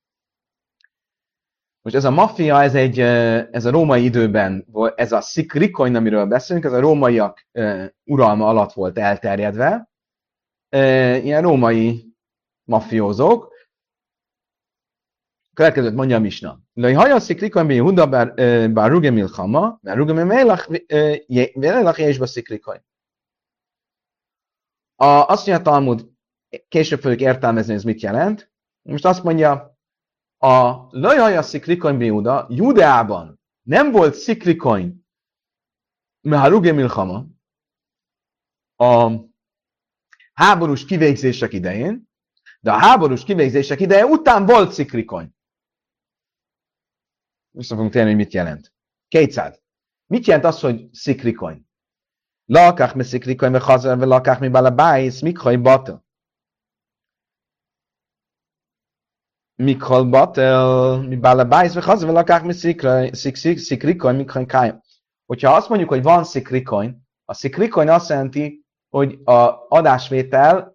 Most ez a maffia, ez a római időben, ez a szikrikoin, amiről beszélünk, ez a rómaiak uralma alatt volt elterjedve. Ilyen római maffiózók. Következőt mondja a misna. Laj haja szikrikoin bin Yehuda bár ruge milchama, bár ruge melech és szikrikoin. Azt mondja a Talmud, később fogjuk értelmezni, ez mit jelent. Most azt mondja, a lajhaja szikrikoin bin Yehuda, Judeában nem volt szikrikoin, mert ruge milchama, a háborús kivégzések idején, de a háborús kivégzések ideje után volt szikrikoin. Vissza fogunk térni, hogy mit jelent. 200. Mit jelent az, hogy szikrikoin? Lakach me szikrikoin, me chazar, ve lakach me balabáis, mikhaj bata. Mikol batel, mi bálabájsz, vagy hazve lakák, mi szikrikoin, mikhain kájom. Hogyha azt mondjuk, hogy van szikrikoin, a szikrikoin azt jelenti, hogy a adásvétel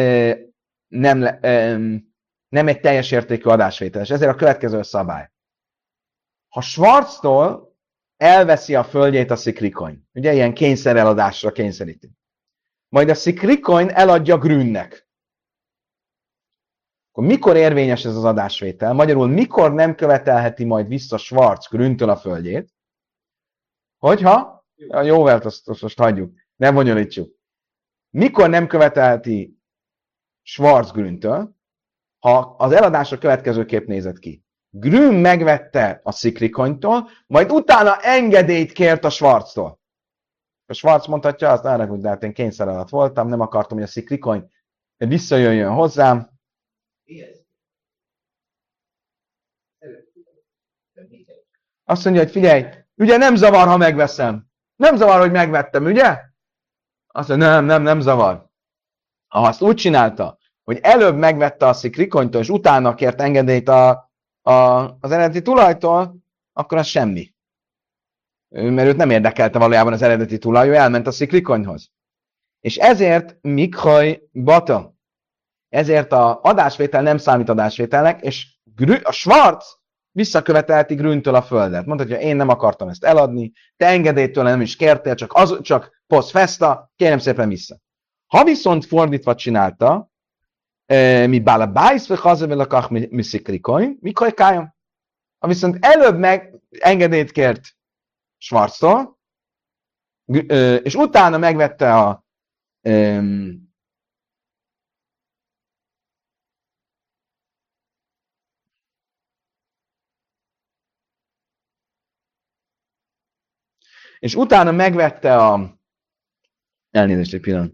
nem egy teljes értékű adásvétel, és ezért a következő szabály. Ha Schwarztól elveszi a földjét a szikrikoin, ugye ilyen kényszereladásra kényszeríti, majd a szikrikoin eladja Grünnek, akkor mikor érvényes ez az adásvétel? Magyarul mikor nem követelheti majd vissza Schwarz Grüntől a földjét? Hogyha, a jóvert azt most hagyjuk, nem bonyolítsuk. Mikor nem követelheti Schwarz Grüntől, ha az eladásra következőképp nézett ki. Grün megvette a szikrikonytól, majd utána engedélyt kért a Schwarztól. A Schwarz mondhatja, azt arra, hogy de hát én kényszer alatt voltam, nem akartam, hogy a szikrikony visszajöjjön hozzám. Azt mondja, hogy figyelj, ugye nem zavar, ha megveszem. Nem zavar, hogy megvettem, ugye? Azt mondja, nem zavar. Ha azt úgy csinálta, hogy előbb megvette a szikrikonytól, és utána kért engedélyt az eredeti tulajtól, akkor az semmi. Mert őt nem érdekelte valójában az eredeti tulaj, ő elment a szikrikonyhoz. És ezért Mikhaj Bata, ezért az adásvétel nem számít adásvételnek, és a Schwarz visszakövetelti Grüntől a földet. Mondhatja, én nem akartam ezt eladni, te engedélytől nem is kértél, csak post festa, kérem szépen vissza. Ha viszont fordítva csinálta, mi bálabájsz, vagy hazavelakach mi szikrikoin, mikor kájom? Ha viszont előbb engedélyt kért Schwarztól, és utána megvette elnézést egy pillanat.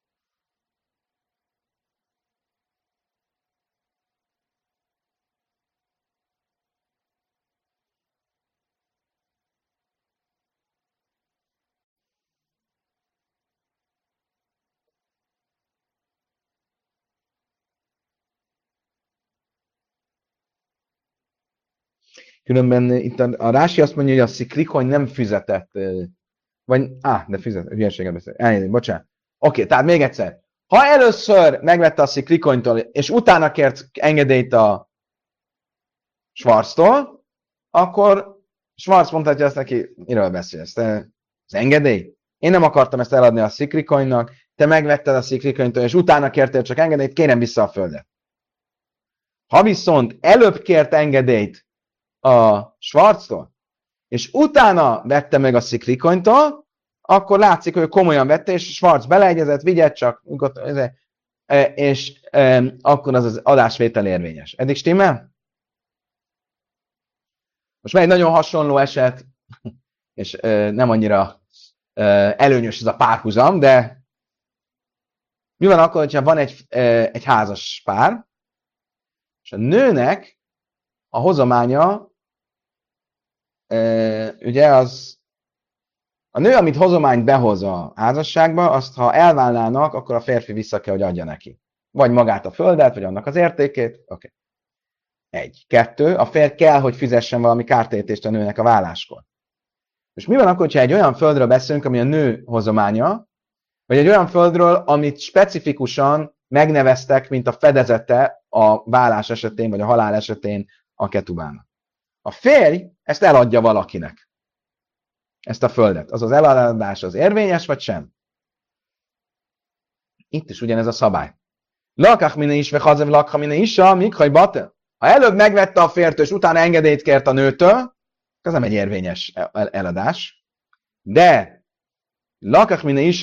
Különben itt a Rási azt mondja, hogy a szikrikony nem fizetett, de fizetett, hülyeséget beszél. Elnézést, bocsánat. Oké, tehát még egyszer. Ha először megvette a szikrikonytól, és utána kért engedélyt a Schwarztól, akkor Schwarz mondhatja azt neki, miről beszélsz? Te az engedély? Én nem akartam ezt eladni a szikrikonynak, te megvetted a szikrikonytól, és utána kértél csak engedélyt, kérem vissza a földet. Ha viszont előbb kért engedélyt a Schwarztól, és utána vette meg a szikrikonytól, akkor látszik, hogy komolyan vette, és Schwarz beleegyezett, vigyed csak, és akkor az adásvétel érvényes. Eddig stimmel? Most már egy nagyon hasonló eset, és nem annyira előnyös ez a párhuzam, de mi van akkor, hogyha van egy házas pár, és a nőnek a hozománya, ugye a nő, amit hozományt behoz a házasságba, azt ha elválnának, akkor a férfi vissza kell, hogy adja neki. Vagy magát a földet, vagy annak az értékét. Oké. 1. 2. A férj kell, hogy fizessen valami kártérítést a nőnek a válláskor. És mi van akkor, hogyha egy olyan földről beszélünk, ami a nő hozománya, vagy egy olyan földről, amit specifikusan megneveztek, mint a fedezete a vállás esetén, vagy a halál esetén a ketubának. A férj ezt eladja valakinek. Ezt a földet. Az eladás az érvényes, vagy sem? Itt is ugyanez a szabály. Lakach mine is, ve hazev lakha mine is, mikhaj bate. Ha előbb megvette a fértől, és utána engedélyt kért a nőtől, ez nem egy érvényes eladás. De lakach mine is,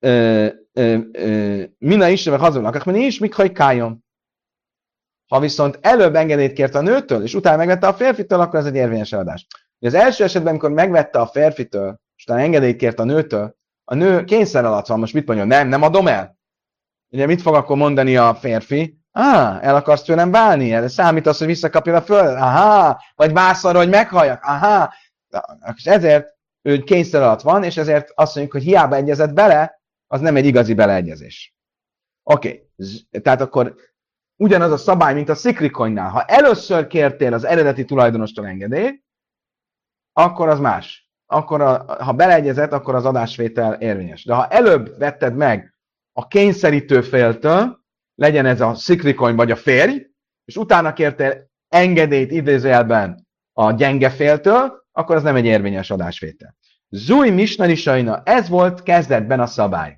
mine is, ve hazev lakach mine is, mikhaj kájon. Ha viszont előbb engedélyt kért a nőtől, és utána megvette a férfitől, akkor ez egy érvényes eladás. Az első esetben, amikor megvette a férfitől, és utána engedélyt kért a nőtől, a nő kényszer alatt van, most mit mondja? Nem adom el. Ugye mit fog akkor mondani a férfi? El akarsz tőlem válni? Ez számít az, hogy visszakapja a földet? Vagy vársz arra, hogy meghalljak? És ezért ő kényszer alatt van, és ezért azt mondjuk, hogy hiába egyezett bele, az nem egy igazi beleegyezés. Oké. Tehát akkor ugyanaz a szabály, mint a szikrikonnál. Ha először kértél az eredeti tulajdonostól engedélyt, akkor az más. Akkor, ha beleegyezett, akkor az adásvétel érvényes. De ha előbb vetted meg a kényszerítő féltől, legyen ez a szikrikony vagy a férj, és utána kértél engedélyt idézőjelben a gyenge féltől, akkor az nem egy érvényes adásvétel. Zúj misnarisajna, ez volt kezdetben a szabály.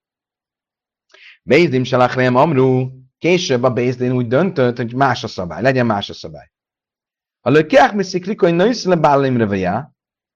Bézdin salachrém amru, később a Bézdin úgy döntött, hogy más a szabály, legyen más a szabály. Ha lökják mi szikrikony nőszle bállimrevejá,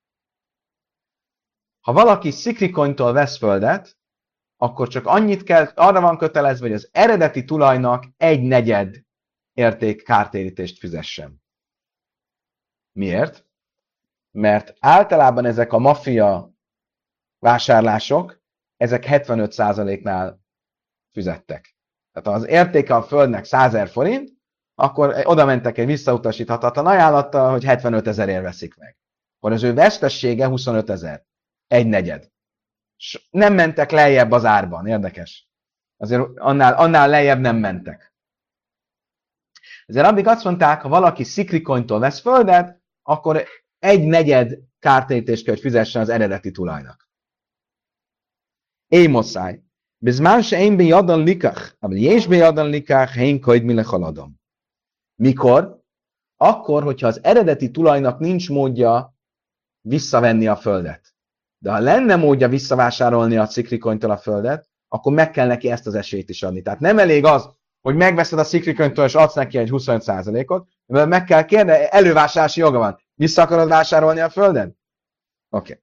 ha valaki szikrikonytól vesz földet, akkor csak annyit kell, arra van kötelezve, hogy az eredeti tulajnak 1/4 érték kártérítést fizessen. Miért? Mert általában ezek a maffia vásárlások, ezek 75%-nál fizettek. Tehát ha az értéke a földnek 100 000 forint, akkor oda mentek egy visszautasíthatatlan ajánlattal, hogy 75 000 veszik meg. Akkor az ő vesztessége 25 000. 1/4. Nem mentek lejjebb az árban. Érdekes. Azért annál lejjebb nem mentek. Ezért addig azt mondták, ha valaki szikrikonytól vesz földet, akkor 1/4 kártérítést kell, hogy fizessen az eredeti tulajnak. Émoszáj. Bizmán se én be jadan likach, aber jés be jadan likach, hén kajd mi lehaladom. Mikor? Akkor, hogyha az eredeti tulajnak nincs módja visszavenni a földet. De ha lenne módja visszavásárolni a szikrikonytól a földet, akkor meg kell neki ezt az esélyt is adni. Tehát nem elég az, hogy megveszed a szikrikonytól és adsz neki egy 25%-ot, mert meg kell kérni, elővásárlási joga van. Vissza akarod vásárolni a földet? Oké.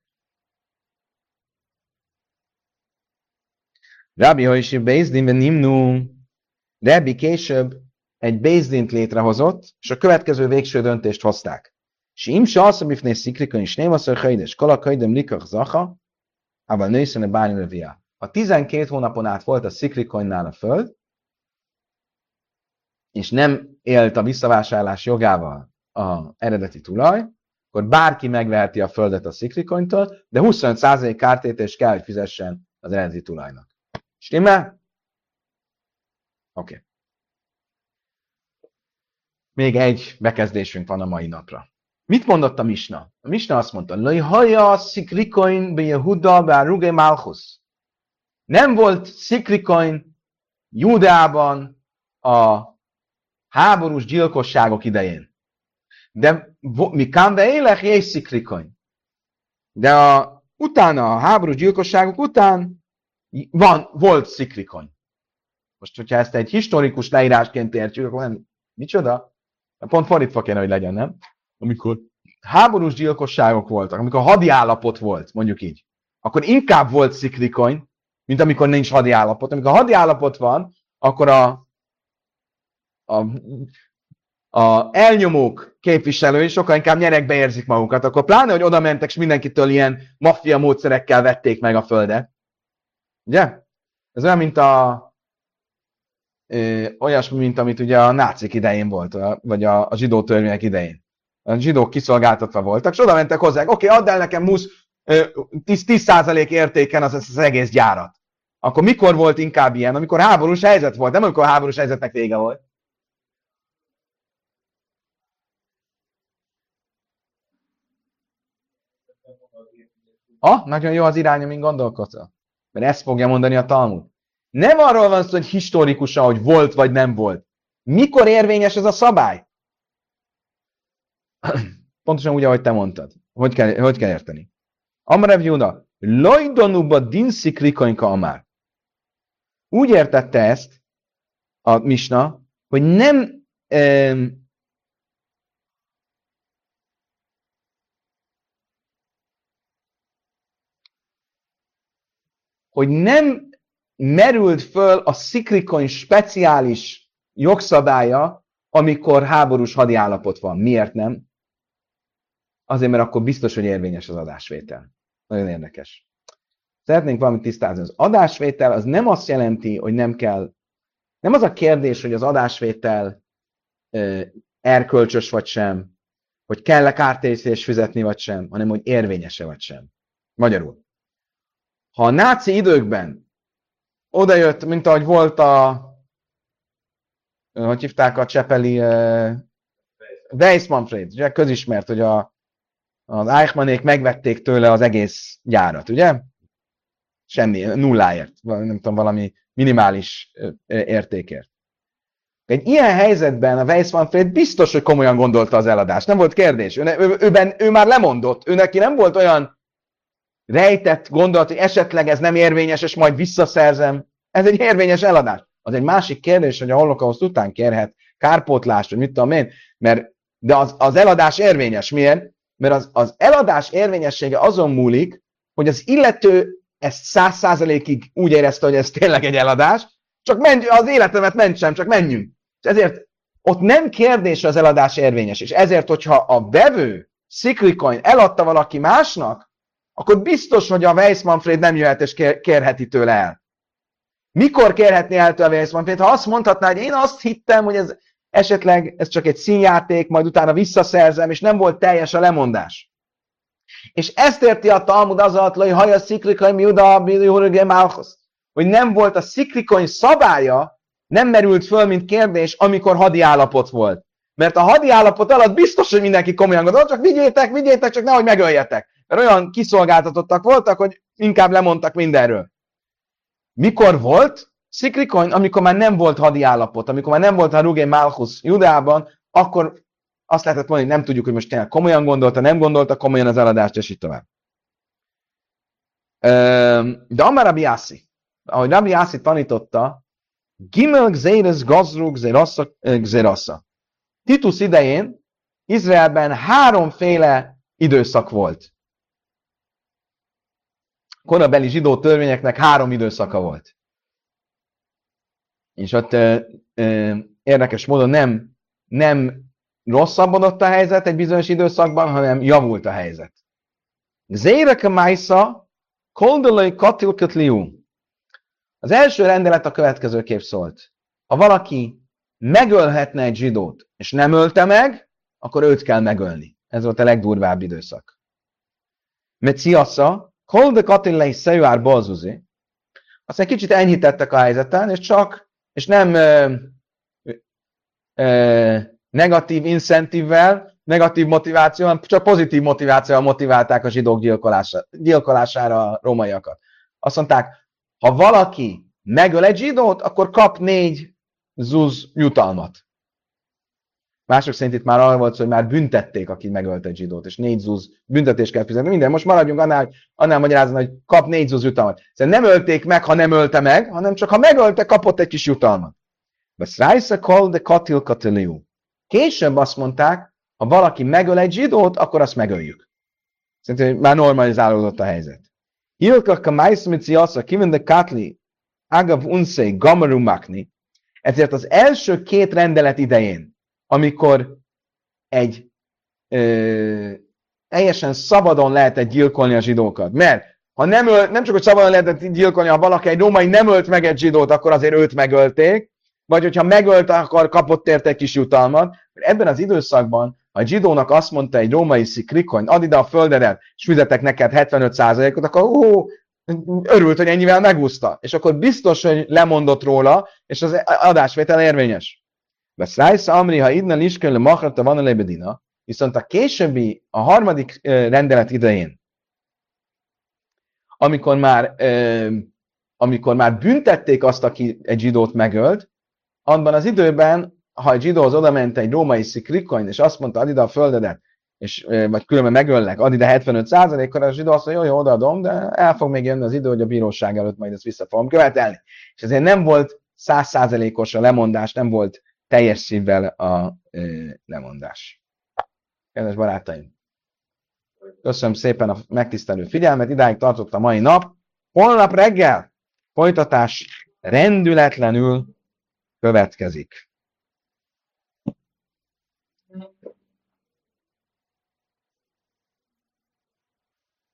Rabbi Hoisi Bézdinben nimnu, Rabbi később egy Bézdint létrehozott, és a következő végső döntést hozták. És imse azt, hogy ifné szikrikony, és nem azt, hogy hajdes, kalakajdem likach zacha, ával nőszene bárni via. Ha 12 hónapon át volt a szikrikonynál a föld, és nem élt a visszavásárlás jogával az eredeti tulaj, akkor bárki megveheti a földet a szikrikonytól, de 25% kártérítést kell, hogy fizessen az eredeti tulajnak. Stimmel? Oké. Még egy bekezdésünk van a mai napra. Mit mondott a Misna? A Misna azt mondta, Loi haja szikrikoin be Yehuda be Arugé Malchus. Nem volt szikrikoin Júdeában a háborús gyilkosságok idején. De mi kánve élek, és szikrikoin. De utána a háborús gyilkosságok után volt szikrikoin. Most, hogyha ezt egy historikus leírásként értjük, akkor nem, micsoda? Pont fordítva kéne, hogy legyen, nem? Amikor háborús gyilkosságok voltak, amikor hadi állapot volt, mondjuk így, akkor inkább volt szikrikoin, mint amikor nincs hadi állapot. Amikor hadi állapot van, akkor a elnyomók képviselői sokkal inkább nyerekbe érzik magukat. Akkor pláne, hogy oda mentek, és mindenkitől ilyen maffia módszerekkel vették meg a földet. Ugye? Ez olyan, mint olyasmi, mint amit ugye a nácik idején volt, vagy a zsidó törvények idején. A zsidók kiszolgáltatva voltak, és oda mentek hozzá, oké, add el nekem 10% értéken az egész gyárat. Akkor mikor volt inkább ilyen? Amikor háborús helyzet volt, nem amikor háborús helyzetnek vége volt. Nagyon jó az irány, amin gondolkodsz. Mert ezt fogja mondani a Talmud. Nem arról van szó, hogy historikusan, hogy volt vagy nem volt. Mikor érvényes ez a szabály? Pontosan úgy, ahogy te mondtad. Hogy kell érteni? Amrev Júda, lojdonuba dinsziklikonyka amár. Úgy értette ezt a Misna, hogy nem merült föl a szikrikony speciális jogszabálya, amikor háborús hadiállapot van. Miért nem? Azért, mert akkor biztos, hogy érvényes az adásvétel. Nagyon érdekes. Szeretnénk valamit tisztázni. Az adásvétel az nem azt jelenti, hogy nem kell, nem az a kérdés, hogy az adásvétel erkölcsös vagy sem, hogy kell-e kártérítést fizetni vagy sem, hanem hogy érvényese vagy sem. Magyarul. Ha a náci időkben odajött, mint ahogy volt hogy hívták a csepeli Weiss-Manfred, ugye közismert, hogy az Eichmannék megvették tőle az egész gyárat, ugye? Semmi, nulláért, nem tudom, valami minimális értékért. Egy ilyen helyzetben a Weiss-Manfred biztos, hogy komolyan gondolta az eladást. Nem volt kérdés. Ő már lemondott. Ő neki nem volt olyan rejtett gondolat, hogy esetleg ez nem érvényes, és majd visszaszerzem. Ez egy érvényes eladás. Az egy másik kérdés, hogy a holokauszt után kérhet kárpótlást, vagy mit tudom én, de az eladás érvényes. Miért? Mert az eladás érvényessége azon múlik, hogy az illető ezt 100%-ig úgy érezte, hogy ez tényleg egy eladás, csak az életemet mentsem, csak menjünk. És ezért ott nem kérdés az eladás érvényes. És ezért, hogyha a vevő Sikricoin eladta valaki másnak, akkor biztos, hogy a Weiss-Manfred nem jöhet és kérheti tőle el. Mikor kérhetné el tőle a Weiss-Manfred? Ha azt mondhatná, hogy én azt hittem, hogy ez esetleg ez csak egy színjáték, majd utána visszaszerzem, és nem volt teljes a lemondás. És ezt érti a Talmud az alatt, hogy haja Sikricoin miuda bilihurugé malchus, hogy nem volt a Sikricoin szabálya, nem merült föl, mint kérdés, amikor hadi állapot volt. Mert a hadi állapot alatt biztos, hogy mindenki komolyan gondolt, csak vigyétek, csak nehogy megöljetek. Mert olyan kiszolgáltatottak voltak, hogy inkább lemondtak mindenről. Mikor volt Sikricoin? Amikor már nem volt hadi állapot, amikor már nem volt a Rugé Malchus Judában, akkor azt lehetett mondani, hogy nem tudjuk, hogy most tényleg komolyan gondolta, nem gondolta komolyan az eladást, és így tovább. De Amar Rabbi Yassi, ahogy Rabbi Yassi tanította, Gimel Gzeres Gazru Gzerassa. Titus idején Izraelben háromféle időszak volt. Korabeli zsidó törvényeknek 3 időszaka volt. És ott érdekes módon nem rosszabbodott a helyzet egy bizonyos időszakban, hanem javult a helyzet. Gzeireke Maisa Koldolai Katil Kötliú. Az első rendelet a következőképp szólt. Ha valaki megölhetne egy zsidót, és nem ölte meg, akkor őt kell megölni. Ez volt a legdurvább időszak. Meciassa, Kolde Katillai Szejúár Balzuzi, aztán kicsit enyhítettek a helyzeten, és nem negatív incentívvel, negatív motivációval, csak pozitív motivációval motiválták a zsidók gyilkolására a rómaiakat. Azt mondták, ha valaki megöl egy zsidót, akkor kap 4 zuz jutalmat. Mások szerint itt már arra volt, hogy már büntették, aki megölt egy zsidót, és 4 zuz büntetést kell fizetni. Minden, most maradjunk annál magyarázani, hogy kap 4 zuz jutalmat. Szóval nem ölték meg, ha nem ölte meg, hanem csak ha megölte, kapott egy kis jutalmat. Később azt mondták, ha valaki megöl egy zsidót, akkor azt megöljük. Szerintem már normalizálódott a helyzet. Ezért az első 2 rendelet idején, amikor egy teljesen szabadon lehetett gyilkolni a zsidókat, mert ha nem csak hogy szabadon lehetett gyilkolni, ha valaki egy római nem ölt meg egy zsidót, akkor azért őt megölték, vagy hogyha megölt, akkor kapott érte egy kis jutalmat. Ebben az időszakban, ha egy zsidónak azt mondta egy római Sikricoin, add ide a földedet, és fizetek neked 75%-ot, akkor örült, hogy ennyivel megúszta. És akkor biztos, hogy lemondott róla, és az adásvétel érvényes. Veszrájsza Amri, ha idna iskön le machrata van a lebedina, viszont a későbbi, a 3. rendelet idején, amikor már büntették azt, aki egy zsidót megölt, abban az időben, ha egy zsidóhoz odament egy római Sikricoin, és azt mondta, add ide a földedet, vagy különben megöllek, add ide 75%-kor, a zsidó azt mondja, jó, odaadom, de el fog még jönni az idő, hogy a bíróság előtt majd ezt vissza fogom követelni. És ezért nem volt 100%-os a lemondás, nem volt teljes szívvel a lemondás. Kedves barátaim! Köszönöm szépen a megtisztelő figyelmet, idáig tartott a mai nap. Holnap reggel folytatás rendületlenül következik.